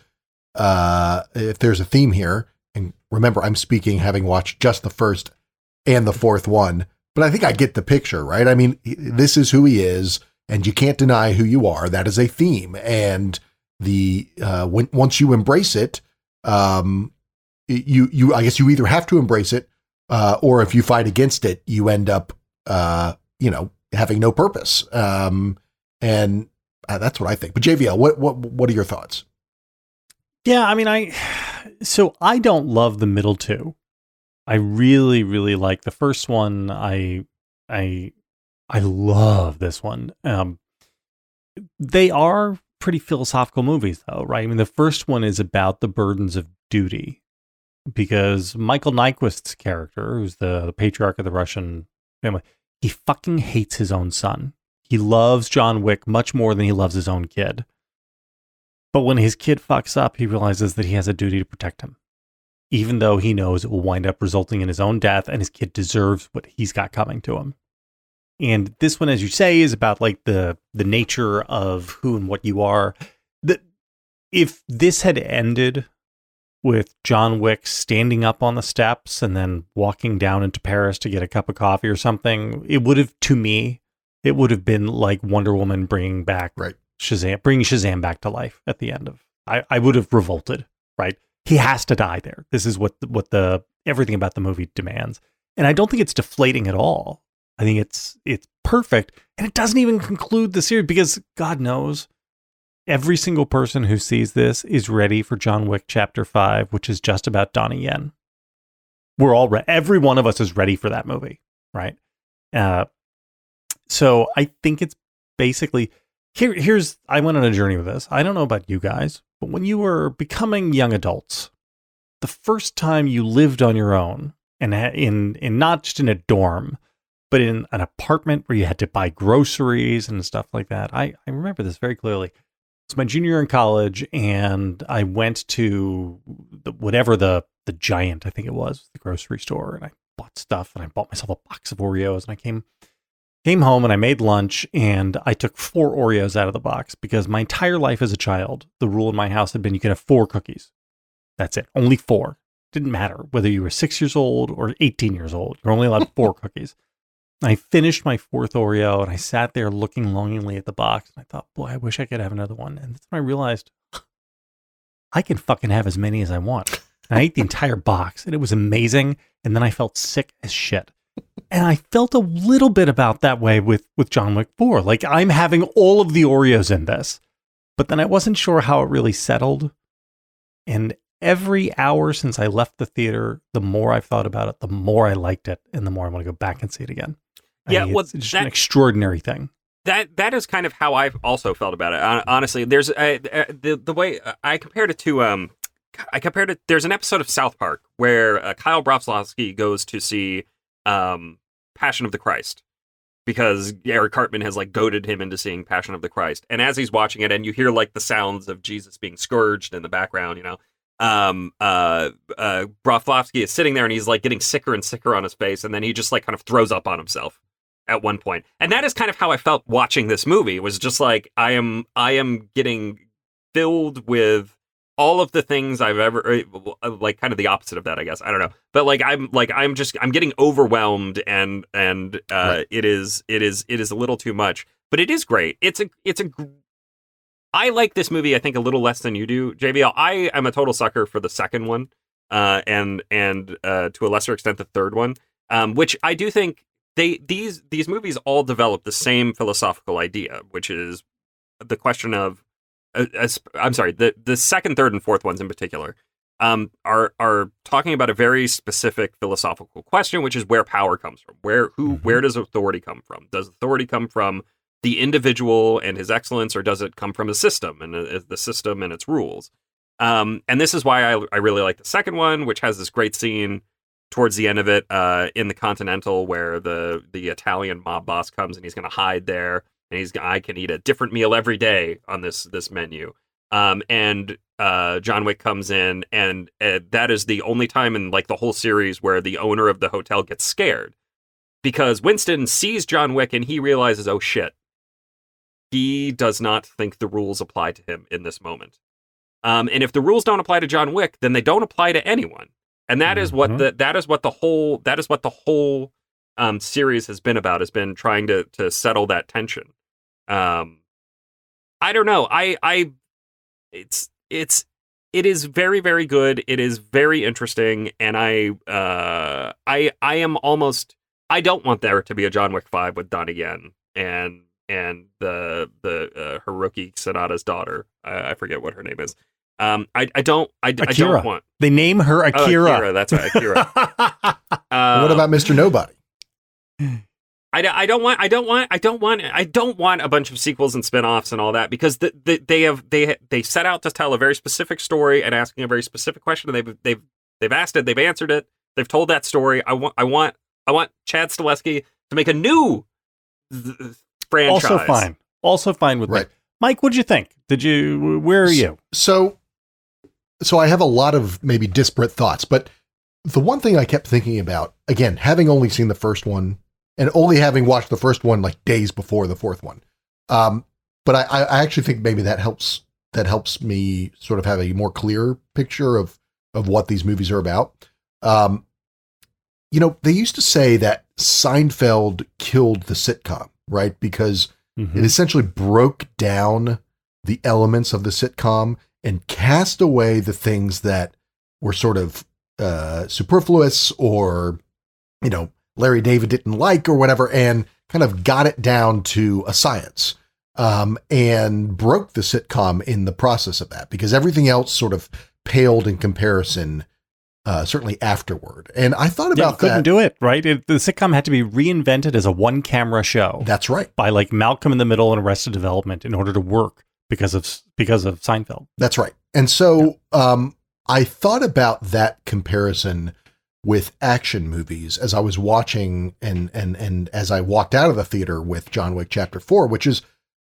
uh, if there's a theme here, and remember, I'm speaking having watched just the first and the fourth one, but I think I get the picture, right? I mean, this is who he is, and you can't deny who you are. That is a theme. And the, uh, when, once you embrace it, um, you, you, I guess you either have to embrace it, Uh, or if you fight against it, you end up, uh, you know, having no purpose. Um, and uh, that's what I think. But J V L, what what what are your thoughts? Yeah, I mean, I so I don't love the middle two. I really, really like the first one. I, I, I love this one. Um, they are pretty philosophical movies, though, right? I mean, the first one is about the burdens of duty, because Michael Nyquist's character, who's the, the patriarch of the Russian family, he fucking hates his own son. He loves John Wick much more than he loves his own kid. But when his kid fucks up, he realizes that he has a duty to protect him, even though he knows it will wind up resulting in his own death, and his kid deserves what he's got coming to him. And this one, as you say, is about like the the nature of who and what you are. That if this had ended with John Wick standing up on the steps and then walking down into Paris to get a cup of coffee or something, it would have, to me, it would have been like Wonder Woman bringing back Right. Shazam, bringing Shazam back to life at the end of. I, I would have revolted, right? He has to die there. This is what the, what the everything about the movie demands, and I don't think it's deflating at all. I think it's it's perfect, and it doesn't even conclude the series because God knows every single person who sees this is ready for John Wick Chapter Five, which is just about Donnie Yen. We're all re- every one of us is ready for that movie, right? Uh, so I think it's basically. Here, here's, I went on a journey with this. I don't know about you guys, but when you were becoming young adults, the first time you lived on your own, and in, in not just in a dorm, but in an apartment where you had to buy groceries and stuff like that. I, I remember this very clearly. It's my junior year in college, and I went to the, whatever the, the giant, I think it was, the grocery store, and I bought stuff, and I bought myself a box of Oreos, and I came... Came home and I made lunch, and I took four Oreos out of the box because my entire life as a child, the rule in my house had been you could have four cookies. That's it. Only four. Didn't matter whether you were six years old or eighteen years old. You're only allowed four cookies. I finished my fourth Oreo, and I sat there looking longingly at the box, and I thought, boy, I wish I could have another one. And that's when I realized I can fucking have as many as I want. And I ate the entire box, and it was amazing. And then I felt sick as shit. And I felt a little bit about that way with, with John Wick four. Like, I'm having all of the Oreos in this, but then I wasn't sure how it really settled. And every hour since I left the theater, the more I've thought about it, the more I liked it, and the more I want to go back and see it again. Yeah, I mean, well, it's just that, an extraordinary thing. That that is kind of how I've also felt about it. Honestly, there's uh, the the way I compared it to um, I compared it. There's an episode of South Park where uh, Kyle Broflovsky goes to see um, Passion of the Christ because Eric Cartman has like goaded him into seeing Passion of the Christ. And as he's watching it, and you hear like the sounds of Jesus being scourged in the background, you know, um, uh, uh, Broflovsky is sitting there and he's like getting sicker and sicker on his face, and then he just like kind of throws up on himself at one point. And that is kind of how I felt watching this movie. It was just like I am I am getting filled with all of the things I've ever, like kind of the opposite of that, I guess. I don't know. But like I'm like I'm just I'm getting overwhelmed, and and uh, right. it is it is it is a little too much. But it is great. It's a it's a I like this movie, I think, a little less than you do, J B L. I am a total sucker for the second one, uh, and and uh, to a lesser extent the third one, um, which I do think they these these movies all develop the same philosophical idea, which is the question of uh, as, I'm sorry, the the second, third, and fourth ones in particular um, are are talking about a very specific philosophical question, which is where power comes from. Where who mm-hmm. where does authority come from? Does authority come from the individual and his excellence, or does it come from a system and uh, the system and its rules? Um, and this is why I, I really like the second one, which has this great scene towards the end of it uh, in the Continental where the the Italian mob boss comes and he's going to hide there, and he's I can eat a different meal every day on this this menu. Um, and uh, John Wick comes in, and uh, that is the only time in like the whole series where the owner of the hotel gets scared, because Winston sees John Wick and he realizes, oh shit, he does not think the rules apply to him in this moment. Um, and if the rules don't apply to John Wick, then they don't apply to anyone. And that mm-hmm. is what the that is what the whole that is what the whole um, series has been about. Has been trying to to settle that tension. Um, I don't know. I I it's it's it is very very good. It is very interesting, and I uh I I am almost I don't want there to be a John Wick five with Donnie Yen and. and the the uh, Haruki Sanada's daughter. I, I forget what her name is. Um, I, I don't, I, I Akira. don't want. They name her Oh, Akira. Akira, that's right, Akira. uh, what about Mister Nobody? I, I don't want I don't want I don't want I don't want a bunch of sequels and spin-offs and all that because the, the, they have they they set out to tell a very specific story and asking a very specific question and they've they've they've asked it, they've answered it, they've told that story. I want I want I want Chad Stileski to make a new th- franchise. Also fine. Also fine with Right. me. Mike, what'd you think? Did you where are you? So, so I have a lot of maybe disparate thoughts, but the one thing I kept thinking about, again, having only seen the first one and only having watched the first one like days before the fourth one, um, but I, I actually think maybe that helps. That helps me sort of have a more clear picture of of what these movies are about. Um, you know, they used to say that Seinfeld killed the sitcom, right? Because Mhm. it essentially broke down the elements of the sitcom and cast away the things that were sort of uh, superfluous or, you know, Larry David didn't like or whatever, and kind of got it down to a science um, and broke the sitcom in the process of that because everything else sort of paled in comparison, uh, certainly afterward. And I thought Yeah, you about couldn't that. do it, right? It, the sitcom had to be reinvented as a one camera show That's right. by like Malcolm in the Middle and Arrested Development in order to work because of because of Seinfeld. That's right. And so um, I thought about that comparison with action movies as I was watching and and and as I walked out of the theater with John Wick Chapter Four, which is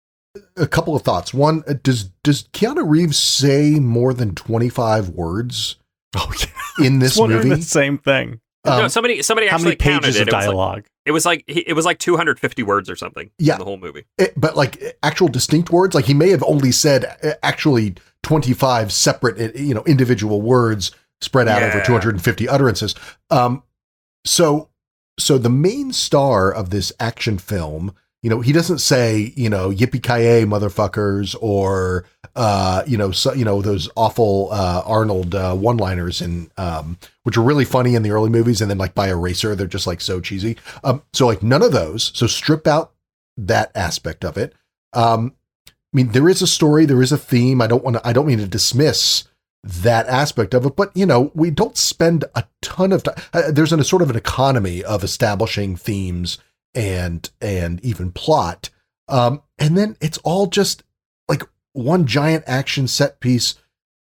a couple of thoughts. One, uh, does does Keanu Reeves say more than twenty-five words Oh yeah. in this It's wondering movie? the same thing. no, Um, somebody somebody How actually many counted pages it. of It was like- dialogue? It was like it was like two hundred fifty words or something. Yeah. in the whole movie. it- but like actual distinct words, like he may have only said uh, actually twenty-five separate, uh, you know, individual words spread out over Yeah. two hundred fifty utterances. Um, so, so the main star of this action film, you know, he doesn't say, you know, yippee-ki-yay motherfuckers or, uh, you know, so, you know, those awful, uh, Arnold, uh, one-liners in, um, which are really funny in the early movies. And then like by Eraser, they're just like so cheesy. Um, so like none of those. So strip out that aspect of it. Um, I mean, there is a story, there is a theme. I don't want to, I don't mean to dismiss that aspect of it, but you know, we don't spend a ton of time. Uh, there's an, a sort of an economy of establishing themes and, and even plot. Um, and then it's all just like one giant action set piece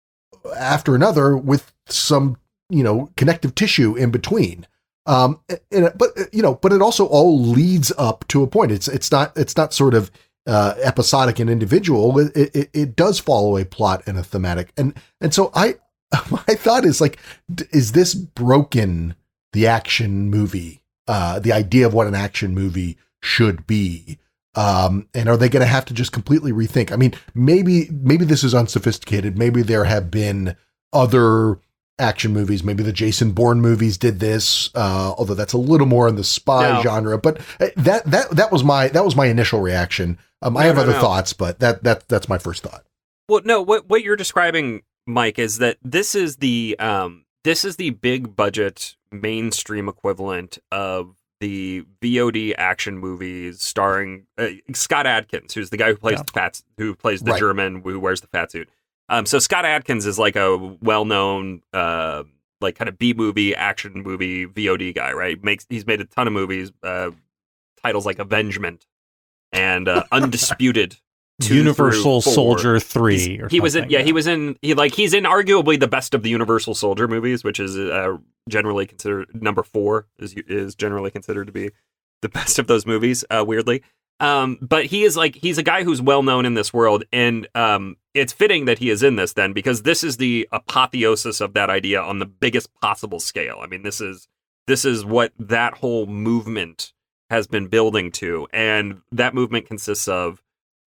after another with some, you know, connective tissue in between. Um, and, but you know, but it also all leads up to a point. It's, it's not, it's not sort of, uh, episodic and individual. It, it, it does follow a plot and a thematic. And, and so I, my thought is like, d- is this broken the action movie, uh, the idea of what an action movie should be? Um, and are they going to have to just completely rethink? I mean, maybe, maybe this is unsophisticated. Maybe there have been other action movies. Maybe the Jason Bourne movies did this, uh, although that's a little more in the spy No. genre, but that, that, that was my, that was my initial reaction. Um, I No, have no, other no. thoughts, but that, that, that's my first thought. Well, no, what what you're describing, Mike, is that this is the um this is the big budget mainstream equivalent of the V O D action movies starring uh, Scott Adkins, who's the guy who plays Yeah. the fat who plays the Right. German who wears the fat suit. Um, so Scott Adkins is like a well-known uh like kind of B movie action movie V O D guy, right? Makes he's made a ton of movies, uh, titles like Avengement and uh, Undisputed. two Universal through four. Soldier three. He's- Or he was in, something, yeah, he was in, he like, he's in arguably the best of the Universal Soldier movies, which is uh, generally considered number four is is generally considered to be the best of those movies. Uh, weirdly, um, but he is like he's a guy who's well known in this world, and um, it's fitting that he is in this then because this is the apotheosis of that idea on the biggest possible scale. I mean, this is this is what that whole movement has been building to, and that movement consists of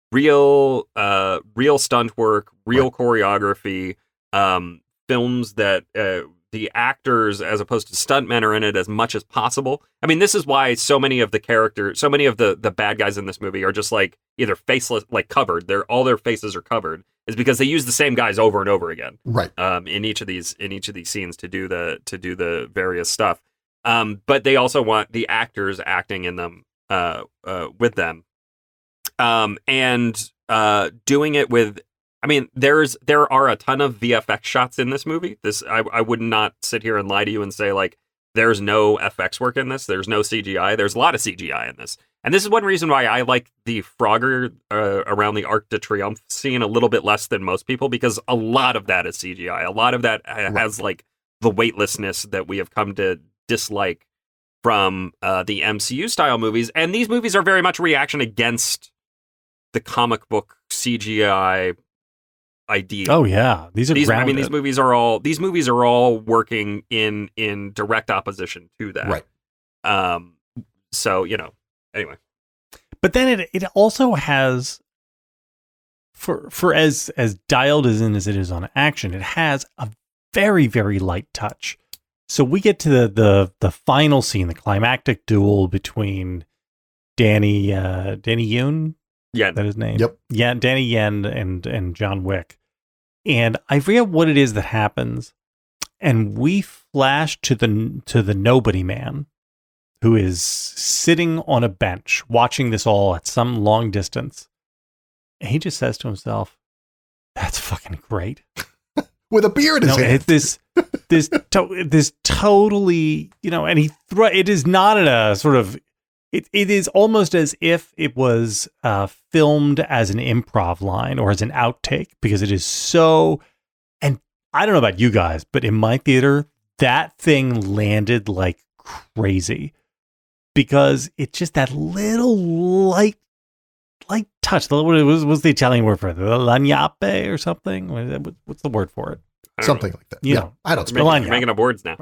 real uh real stunt work, real Right. choreography, um films that uh, the actors as opposed to stuntmen are in it as much as possible. I mean, this is why so many of the characters, so many of the the bad guys in this movie are just like either faceless, like covered, they're all their faces are covered, is because they use the same guys over and over again Right. um in each of these in each of these scenes to do the to do the various stuff. Um but they also want the actors acting in them uh uh with them. Um, and uh, doing it with I mean, there's there are a ton of V F X shots in this movie. This I, I would not sit here and lie to you and say like there's no F X work in this. There's no C G I. There's a lot of C G I in this. And this is one reason why I like the Frogger uh, around the Arc de Triomphe scene a little bit less than most people, because a lot of that is C G I. A lot of that ha- has like the weightlessness that we have come to dislike from uh, the M C U style movies. And these movies are very much a reaction against the comic book C G I idea. Oh yeah, these are. These, I grounded. mean, these movies are all these movies are all working in in direct opposition to that. Right. Um. So you know. Anyway, but then it it also has for for as as dialed as in as it is on action, it has a very very light touch. So we get to the the the final scene, the climactic duel between Danny uh, Danny Yoon. yeah. Is that his name? Yep. Yeah, Danny Yen and and John Wick. And I forget what it is that happens. And we flash to the to the nobody man who is sitting on a bench watching this all at some long distance. And he just says to himself, "That's fucking great." With a beer in his No, hand. it's this this to, this totally, you know, and he thro- it is not in a sort of it it is almost as if it was uh, filmed as an improv line or as an outtake, because it is so, and I don't know about you guys, but in my theater that thing landed like crazy, because it's just that little light light touch. What was what's the Italian word for it? The lagnappe or something? What's the word for it? I don't Something know. like that. You yeah. know, I don't You're speak. Milan- making, you're making up words now.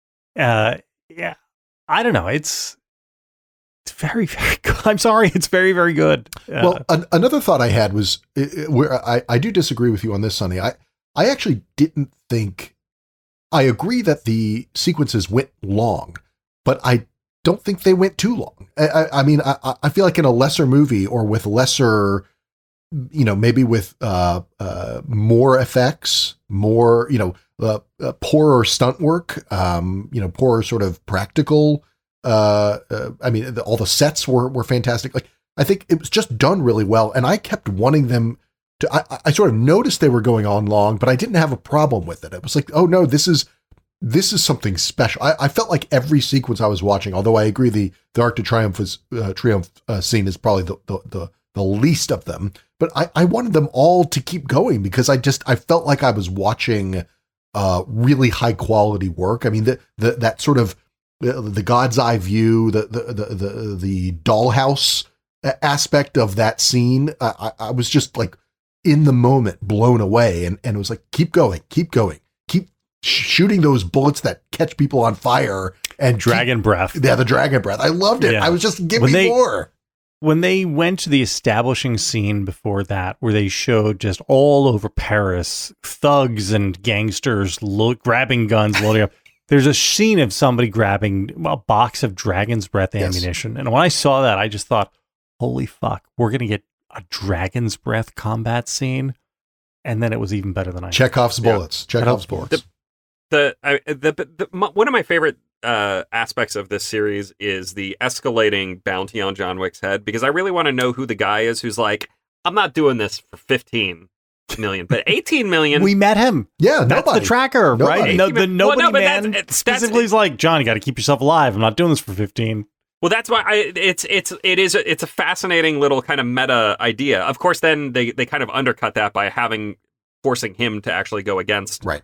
Uh, yeah, I don't know. It's it's very very good. I'm sorry, it's very very good. Uh, Well, an, another thought I had was uh, where I, I do disagree with you on this, Sonny. I, I actually didn't think, I agree that the sequences went long, but I don't think they went too long. I, I, I mean, I, I feel like in a lesser movie or with lesser, you know, maybe with uh, uh, more effects, more, you know, uh, uh, poorer stunt work, um, you know, poorer sort of practical. Uh, uh, I mean, the, all the sets were were fantastic. Like, I think it was just done really well, and I kept wanting them to. I, I sort of noticed they were going on long, but I didn't have a problem with it. It was like, oh no, this is this is something special. I, I felt like every sequence I was watching, although I agree the the Arc de Triomphe is, uh, Triumph uh, scene is probably the, the the the least of them, but I, I wanted them all to keep going, because I just I felt like I was watching uh, really high quality work. I mean, the the that sort of the, the God's eye view, the the the the, the dollhouse aspect of that scene, I, I was just like in the moment, blown away, and and it was like, keep going, keep going, keep shooting those bullets that catch people on fire and dragon keep, breath. yeah, the dragon breath. I loved it. Yeah. I was just give When me they- more. When they went to the establishing scene before that, where they showed just all over Paris thugs and gangsters lo- grabbing guns, loading up. There's a scene of somebody grabbing a box of dragon's breath Yes. ammunition. And when I saw that, I just thought, holy fuck, we're going to get a dragon's breath combat scene. And then it was even better than I Chekhov's Yeah. bullets. Chekhov's bullets. The I, the, the my, one of my favorite uh, aspects of this series is the escalating bounty on John Wick's head, because I really want to know who the guy is who's like, I'm not doing this for fifteen million, but eighteen million. We met him. yeah, That's nobody. the tracker, Nobody. right? No, the Well, nobody no, but man that's- it's- that's- specifically is like, John, you got to keep yourself alive. I'm not doing this for fifteen. Well, that's why I, it's it's it is a, it's a fascinating little kind of meta idea. Of course, then they they kind of undercut that by having forcing him to actually go against Right.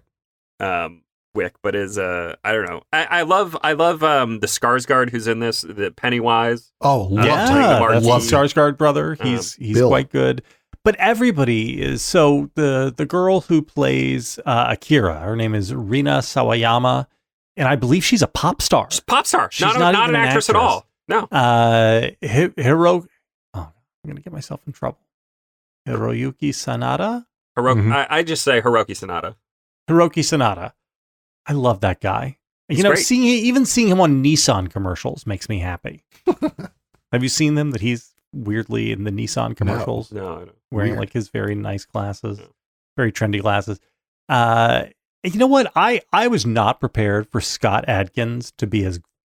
um, Wick. But is uh I don't know. I, I love I love um, the Skarsgård who's in this, the Pennywise. Oh, loved Yeah, him. Yeah, Martin. that's Loved the him. Skarsgård brother. He's he's Bill. quite good. But everybody is so the the girl who plays uh, Akira. Her name is Rina Sawayama, and I believe she's a pop star. She's a pop star, She's not, a- not not even an an actress, at actress. all. No, Uh, Hi- Hiro. Oh, I'm gonna get myself in trouble. Hiroyuki Sanada. Hiroki, Mhm. I, I just say Hiroki Sanada. Hiroki Sanada. I love that guy. He's you know, great. seeing even seeing him on Nissan commercials makes me happy. Have you seen them? That he's weirdly in the Nissan commercials. No, I don't. Wearing Weird. like his very nice glasses, Yeah. very trendy glasses. Uh, you know what? I, I was not prepared for Scott Adkins to be as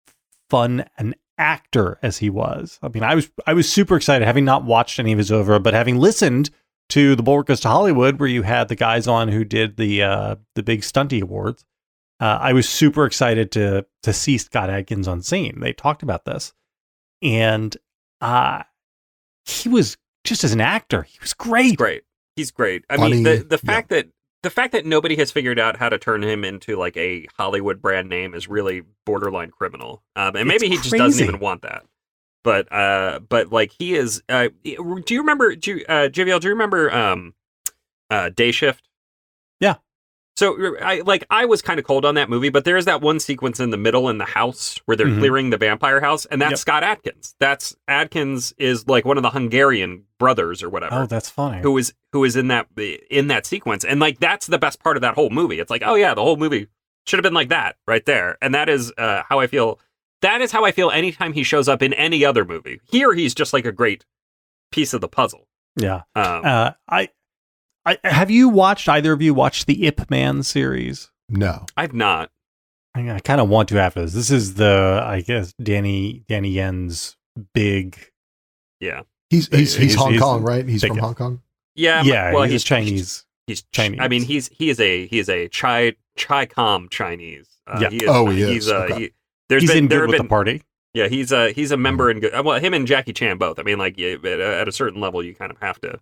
fun an actor as he was. I mean, I was I was super excited, having not watched any of his over, but having listened to The Bulwark Goes to Hollywood, where you had the guys on who did the uh, the big Stunty Awards. Uh, I was super excited to to see Scott Adkins on scene. They talked about this, and uh, he was just as an actor, he was great. He's great. He's great. I Funny, mean, the the yeah. fact that the fact that nobody has figured out how to turn him into like a Hollywood brand name is really borderline criminal. Um, and maybe It's he just doesn't crazy. even want that. But uh, but like he is. Uh, do you remember? Do you, uh, J V L? Do you remember um, uh, Day Shift? Yeah. So I like I was kind of cold on that movie, but there is that one sequence in the middle in the house where they're Mhm. clearing the vampire house, and that's Yep. Scott Adkins. That's Adkins is like one of the Hungarian brothers or whatever. Oh, that's funny. who is who is in that in that sequence, and like that's the best part of that whole movie. It's like, oh yeah, the whole movie should have been like that right there, and that is uh, how I feel. That is how I feel anytime he shows up in any other movie. Here, he's just like a great piece of the puzzle. Yeah. Um, Uh, I, I have you watched either of you watched the Ip Man series? No. I've not. I, I kind of want to after this. This is the I guess Danny Danny Yen's big. Yeah, He's he's he's, He's- Hong he's Kong, right? He's big- from Hong Kong. yeah, yeah, Well, he's, he's a Chinese. He's Chinese. I mean, he's he is a he is a Chi Chi Com Chinese. Uh, Yeah. He is, Oh, he is. He's, uh, Okay. he, there's He's been in there Good have with been the Party. yeah he's a he's a member in good. Well, him and Jackie Chan both. I mean, like yeah, at a- at a certain level, you kind of have to.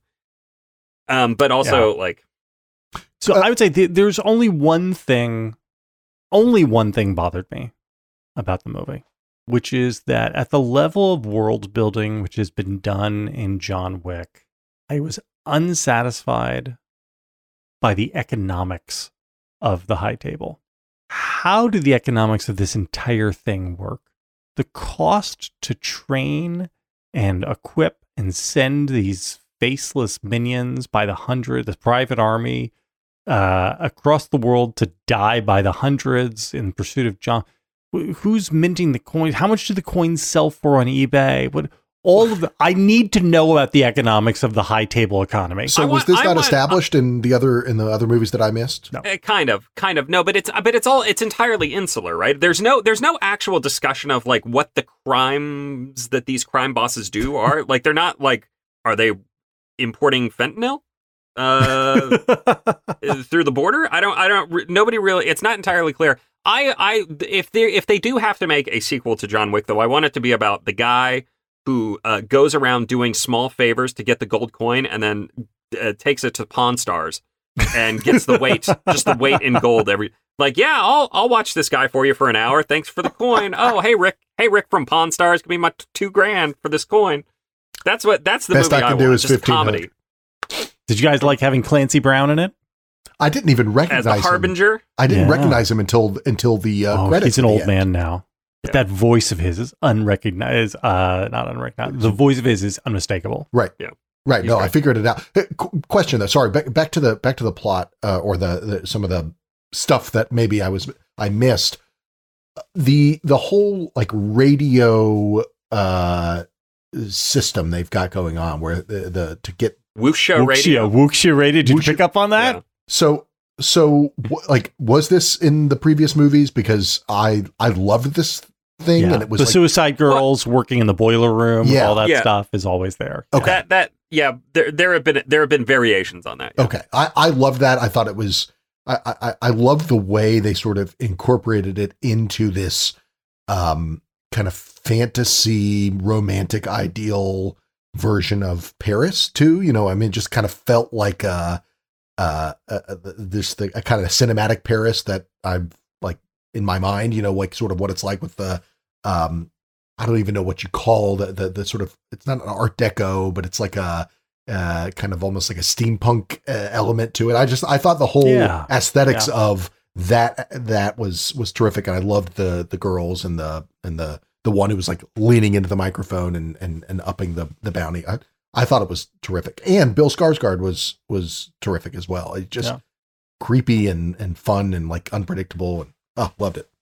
Um, but also like. So Uh, I would say th- there's only one thing, only one thing bothered me about the movie, which is that at the level of world building which has been done in John Wick, I was unsatisfied by the economics of the high table. How do the economics of this entire thing work? The cost to train and equip and send these faceless minions by the hundred, the private army, uh, across the world to die by the hundreds in pursuit of John. Wh- Who's minting the coins? How much do the coins sell for on eBay? What all of the? I need to know about the economics of the high table economy. So I was want- this I not want- established in the other in the other movies that I missed? No. Uh, kind of, kind of. No, but it's but it's all it's entirely insular, right? There's no there's no actual discussion of like what the crimes that these crime bosses do are. Like they're not like are they importing fentanyl uh, through the border? I don't I don't re- nobody really. It's not entirely clear. I I if they if they do have to make a sequel to John Wick, though, I want it to be about the guy who uh, goes around doing small favors to get the gold coin and then uh, takes it to Pawn Stars and gets the weight, just the weight in gold every. Like, yeah, I'll I'll watch this guy for you for an hour. Thanks for the coin. Oh, hey Rick, hey Rick from Pawn Stars, give me my t- two grand for this coin. That's what. That's the Best movie I can want, do is just fifteen comedy Did you guys like having Clancy Brown in it? I didn't even as recognize the him. harbinger. I didn't Yeah. recognize him until until the uh, oh, credits. he's an at the old end. man now. But that voice of his is unrecognized. Uh, not unrecognized. The voice of his is unmistakable. Right. Yeah. Right. He's No, great. I figured it out. Uh, qu- Question though. Sorry. Back, back to the back to the plot uh, or the, the some of the stuff that maybe I was I missed. The the whole like radio uh, system they've got going on where the, the to get Wuxia radio. Wuxia radio. Did you Wuxia- pick up on that? Yeah. so so wh- like was this in the previous movies? Because I I loved this thing Yeah. and it was the like, Suicide Girls working in the boiler room. Yeah. All that Yeah. stuff is always there. okay. That that yeah. There there have been there have been variations on that. Yeah. Okay. I, I love that. I thought it was, I, I, I love the way they sort of incorporated it into this um, kind of fantasy, romantic, ideal version of Paris too. You know, I mean, it just kind of felt like a, uh, uh, this thing, a kind of cinematic Paris that I've like in my mind, you know, like sort of what it's like with the, um, I don't even know what you call the, the, the sort of, it's not an Art Deco, but it's like a, uh, kind of almost like a steampunk uh, element to it. I just, I thought the whole Yeah. aesthetics Yeah. of that, that was, was terrific. And I loved the, the girls and the, and the, the one who was like leaning into the microphone and, and, and upping the, the bounty. I, I thought it was terrific. And Bill Skarsgård was, was terrific as well. It just Yeah. creepy and, and fun and like unpredictable. And oh, loved it.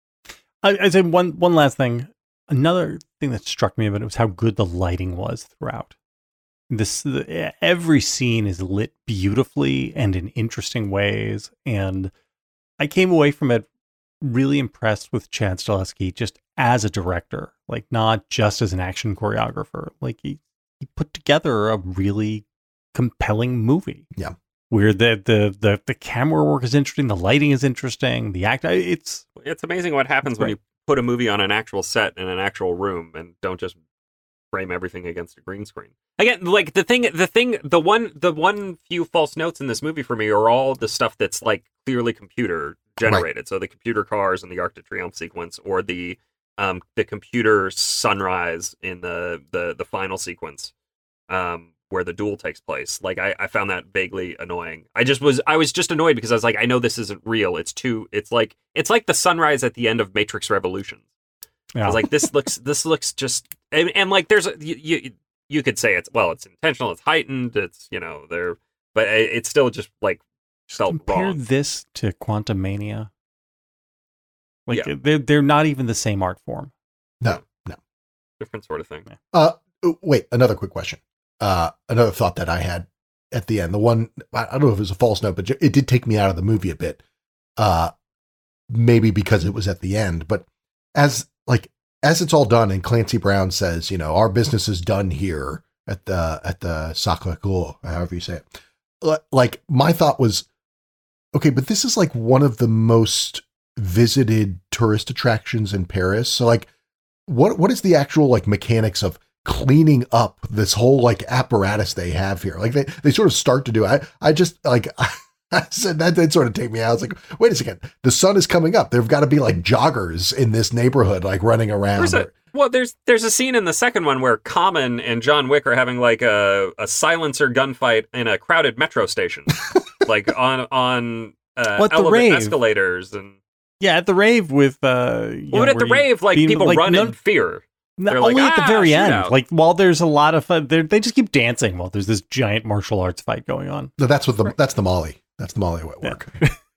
I, I'd say one one last thing. Another thing that struck me about it was how good the lighting was throughout. This the, every scene is lit beautifully and in interesting ways, and I came away from it really impressed with Chad Stahelski just as a director, like not just as an action choreographer. Like he he put together a really compelling movie. Yeah. Where the, the, the, the camera work is interesting, the lighting is interesting, the act, it's... It's amazing what happens when you put a movie on an actual set in an actual room and don't just frame everything against a green screen. Again, like the thing, the thing, the one, the one few false notes in this movie for me are all the stuff that's like clearly computer generated. Right. So the computer cars in the Arc de Triomphe sequence, or the um, the computer sunrise in the the the final sequence, um, where the duel takes place. Like I, I found that vaguely annoying. I just was I was just annoyed because I was like, I know this isn't real. It's too. It's like it's like the sunrise at the end of Matrix Revolutions. Yeah. I was like, this looks this looks just and, and like there's a, you, you you could say it's well, it's intentional, it's heightened, it's you know there, but it, it's still just like felt Compare wrong. this to Quantumania. Like Yeah. they're they're not even the same art form. No, no. Different sort of thing. Uh, wait, another quick question. Uh, another thought that I had at the end, the one, I don't know if it was a false note, but it did take me out of the movie a bit. Uh, maybe because it was at the end, but as like, as it's all done and Clancy Brown says, you know, our business is done here at the, at the Sacré-Cœur, however you say it. Like my thought was, okay, but this is like one of the most visited tourist attractions in Paris. So like, what, what is the actual like mechanics of cleaning up this whole like apparatus they have here? Like they, they sort of start to do, I, I just like, I said that did sort of take me out. I was like, wait a second, the sun is coming up. There've got to be like joggers in this neighborhood, like running around. There's a, well, there's, there's a scene in the second one where Common and John Wick are having like a, a silencer gunfight in a crowded metro station, like on, on uh, What, the elevator rave? escalators. And Yeah, at the rave with uh you well, know, at the where you- rave, like being- people like, run no- in fear. No, They're like, only at the "Ah, very end. shootout." Like while there's a lot of fun, they're- they just keep dancing while there's this giant martial arts fight going on. No, that's what the, that's the Molly. That's the Molly at work.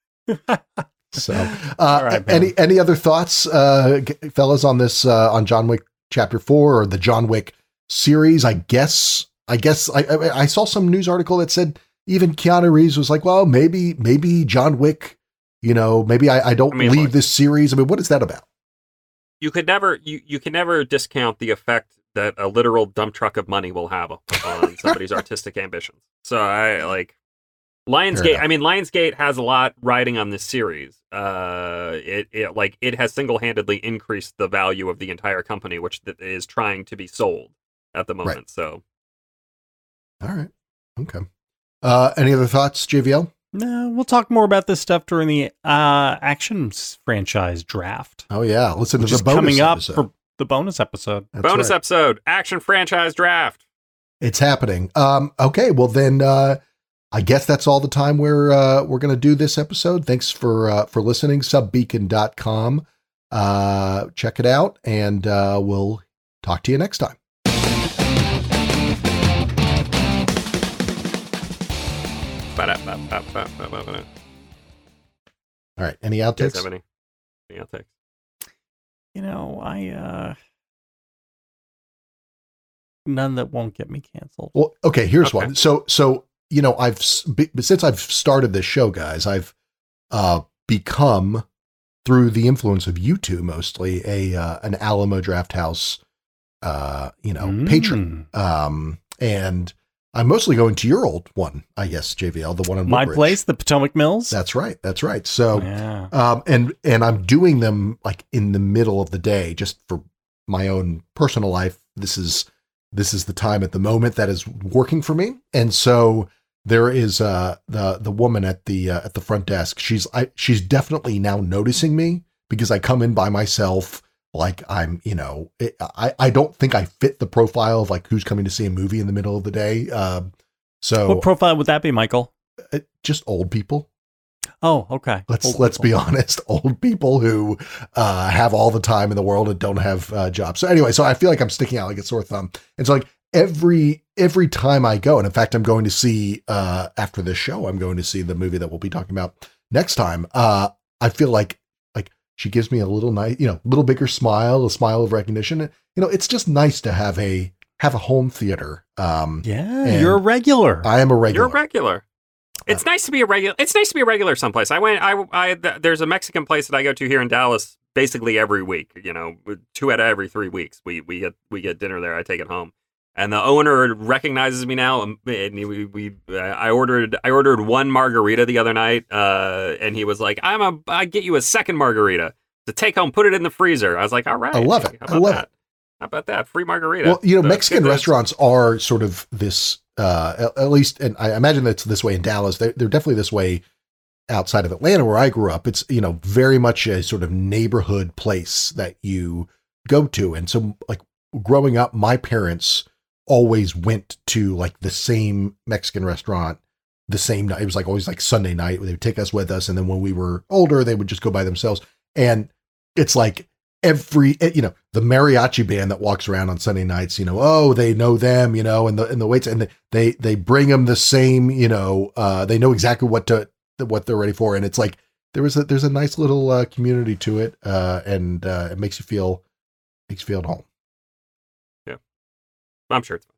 So, uh, All right, man. any, any other thoughts, uh, g- fellas, on this, uh, on John Wick chapter four or the John Wick series? I guess, I guess I, I, I saw some news article that said even Keanu Reeves was like, well, maybe, maybe John Wick, you know, maybe I, I don't I mean, leave look. this series. I mean, what is that about? You could never, you, you can never discount the effect that a literal dump truck of money will have on somebody's artistic ambitions. So I like Fair Lionsgate. enough. I mean, Lionsgate has a lot riding on this series. Uh, it, it like it has single-handedly increased the value of the entire company, which th- is trying to be sold at the moment. Right. So All right. Okay. Uh, any other thoughts, J V L? No, we'll talk more about this stuff during the uh Actions franchise draft, Oh yeah. Listen which to is the bonus coming up episode. for the bonus episode. That's bonus right. episode, Action Franchise Draft. It's happening. Um, okay, well then, uh, I guess that's all the time we're uh, we're going to do this episode. Thanks for uh, for listening. subbeacon dot com. Uh, check it out, and uh, we'll talk to you next time. Ba-da-ba-ba-ba-ba-ba-ba. All right. Any You guys outtakes? have any? Any outtakes? You know, I uh none that won't get me canceled. Well, okay. Here's Okay. one. So so you know, I've s- be- since I've started this show, guys, I've uh, become through the influence of you two mostly a uh, an Alamo Draft House, uh, you know, Mm. patron. Um, and I'm mostly going to your old one, I guess, J V L, the one in My Woodbridge. place, the Potomac Mills. That's right. That's right. So, yeah. um, and and I'm doing them like in the middle of the day, just for my own personal life. This is this is the time at the moment that is working for me, and so there is uh, the the woman at the uh, at the front desk. She's I, she's definitely now noticing me because I come in by myself. Like I'm, you know, it, I, I don't think I fit the profile of like who's coming to see a movie in the middle of the day. Um, so What profile would that be, Michael? uh, just old people. Oh, okay. Let's Old let's people. be honest. Old people who uh, have all the time in the world and don't have uh, jobs. So anyway, so I feel like I'm sticking out like a sore thumb. And so like every every time I go, and in fact, I'm going to see uh, after this show, I'm going to see the movie that we'll be talking about next time. Uh, I feel like like she gives me a little nice, you know, little bigger smile, a smile of recognition. You know, it's just nice to have a have a home theater. Um, Yeah, And you're a regular. I am a regular. You're a regular. It's nice to be a regular. It's nice to be a regular someplace. I went. I. I. th- There's a Mexican place that I go to here in Dallas, basically every week. You know, two out of every three weeks. We we get we get dinner there. I take it home. And the owner recognizes me now, and we, we I ordered I ordered one margarita the other night, uh, and he was like, "I'm a I get you a second margarita to take home, put it in the freezer." I was like, "All right, I love it. How I love that? it. How about that? Free margarita." Well, you know, So Mexican good to- restaurants are sort of this, uh, at, at least, and I imagine that's this way in Dallas. They're, they're definitely this way outside of Atlanta, where I grew up. It's, you know, very much a sort of neighborhood place that you go to. And so, like, growing up, my parents always went to like the same Mexican restaurant the same night. It was like always like Sunday night where they would take us with us. And then when we were older, they would just go by themselves. And it's like every, you know, the mariachi band that walks around on Sunday nights, you know, oh, they know them, you know, and the, and the waits, and they, they bring them the same, you know, uh, they know exactly what to, what they're ready for. And it's like, there was a, there's a nice little uh, community to it. Uh, and uh, it makes you feel, makes you feel at home. I'm sure it's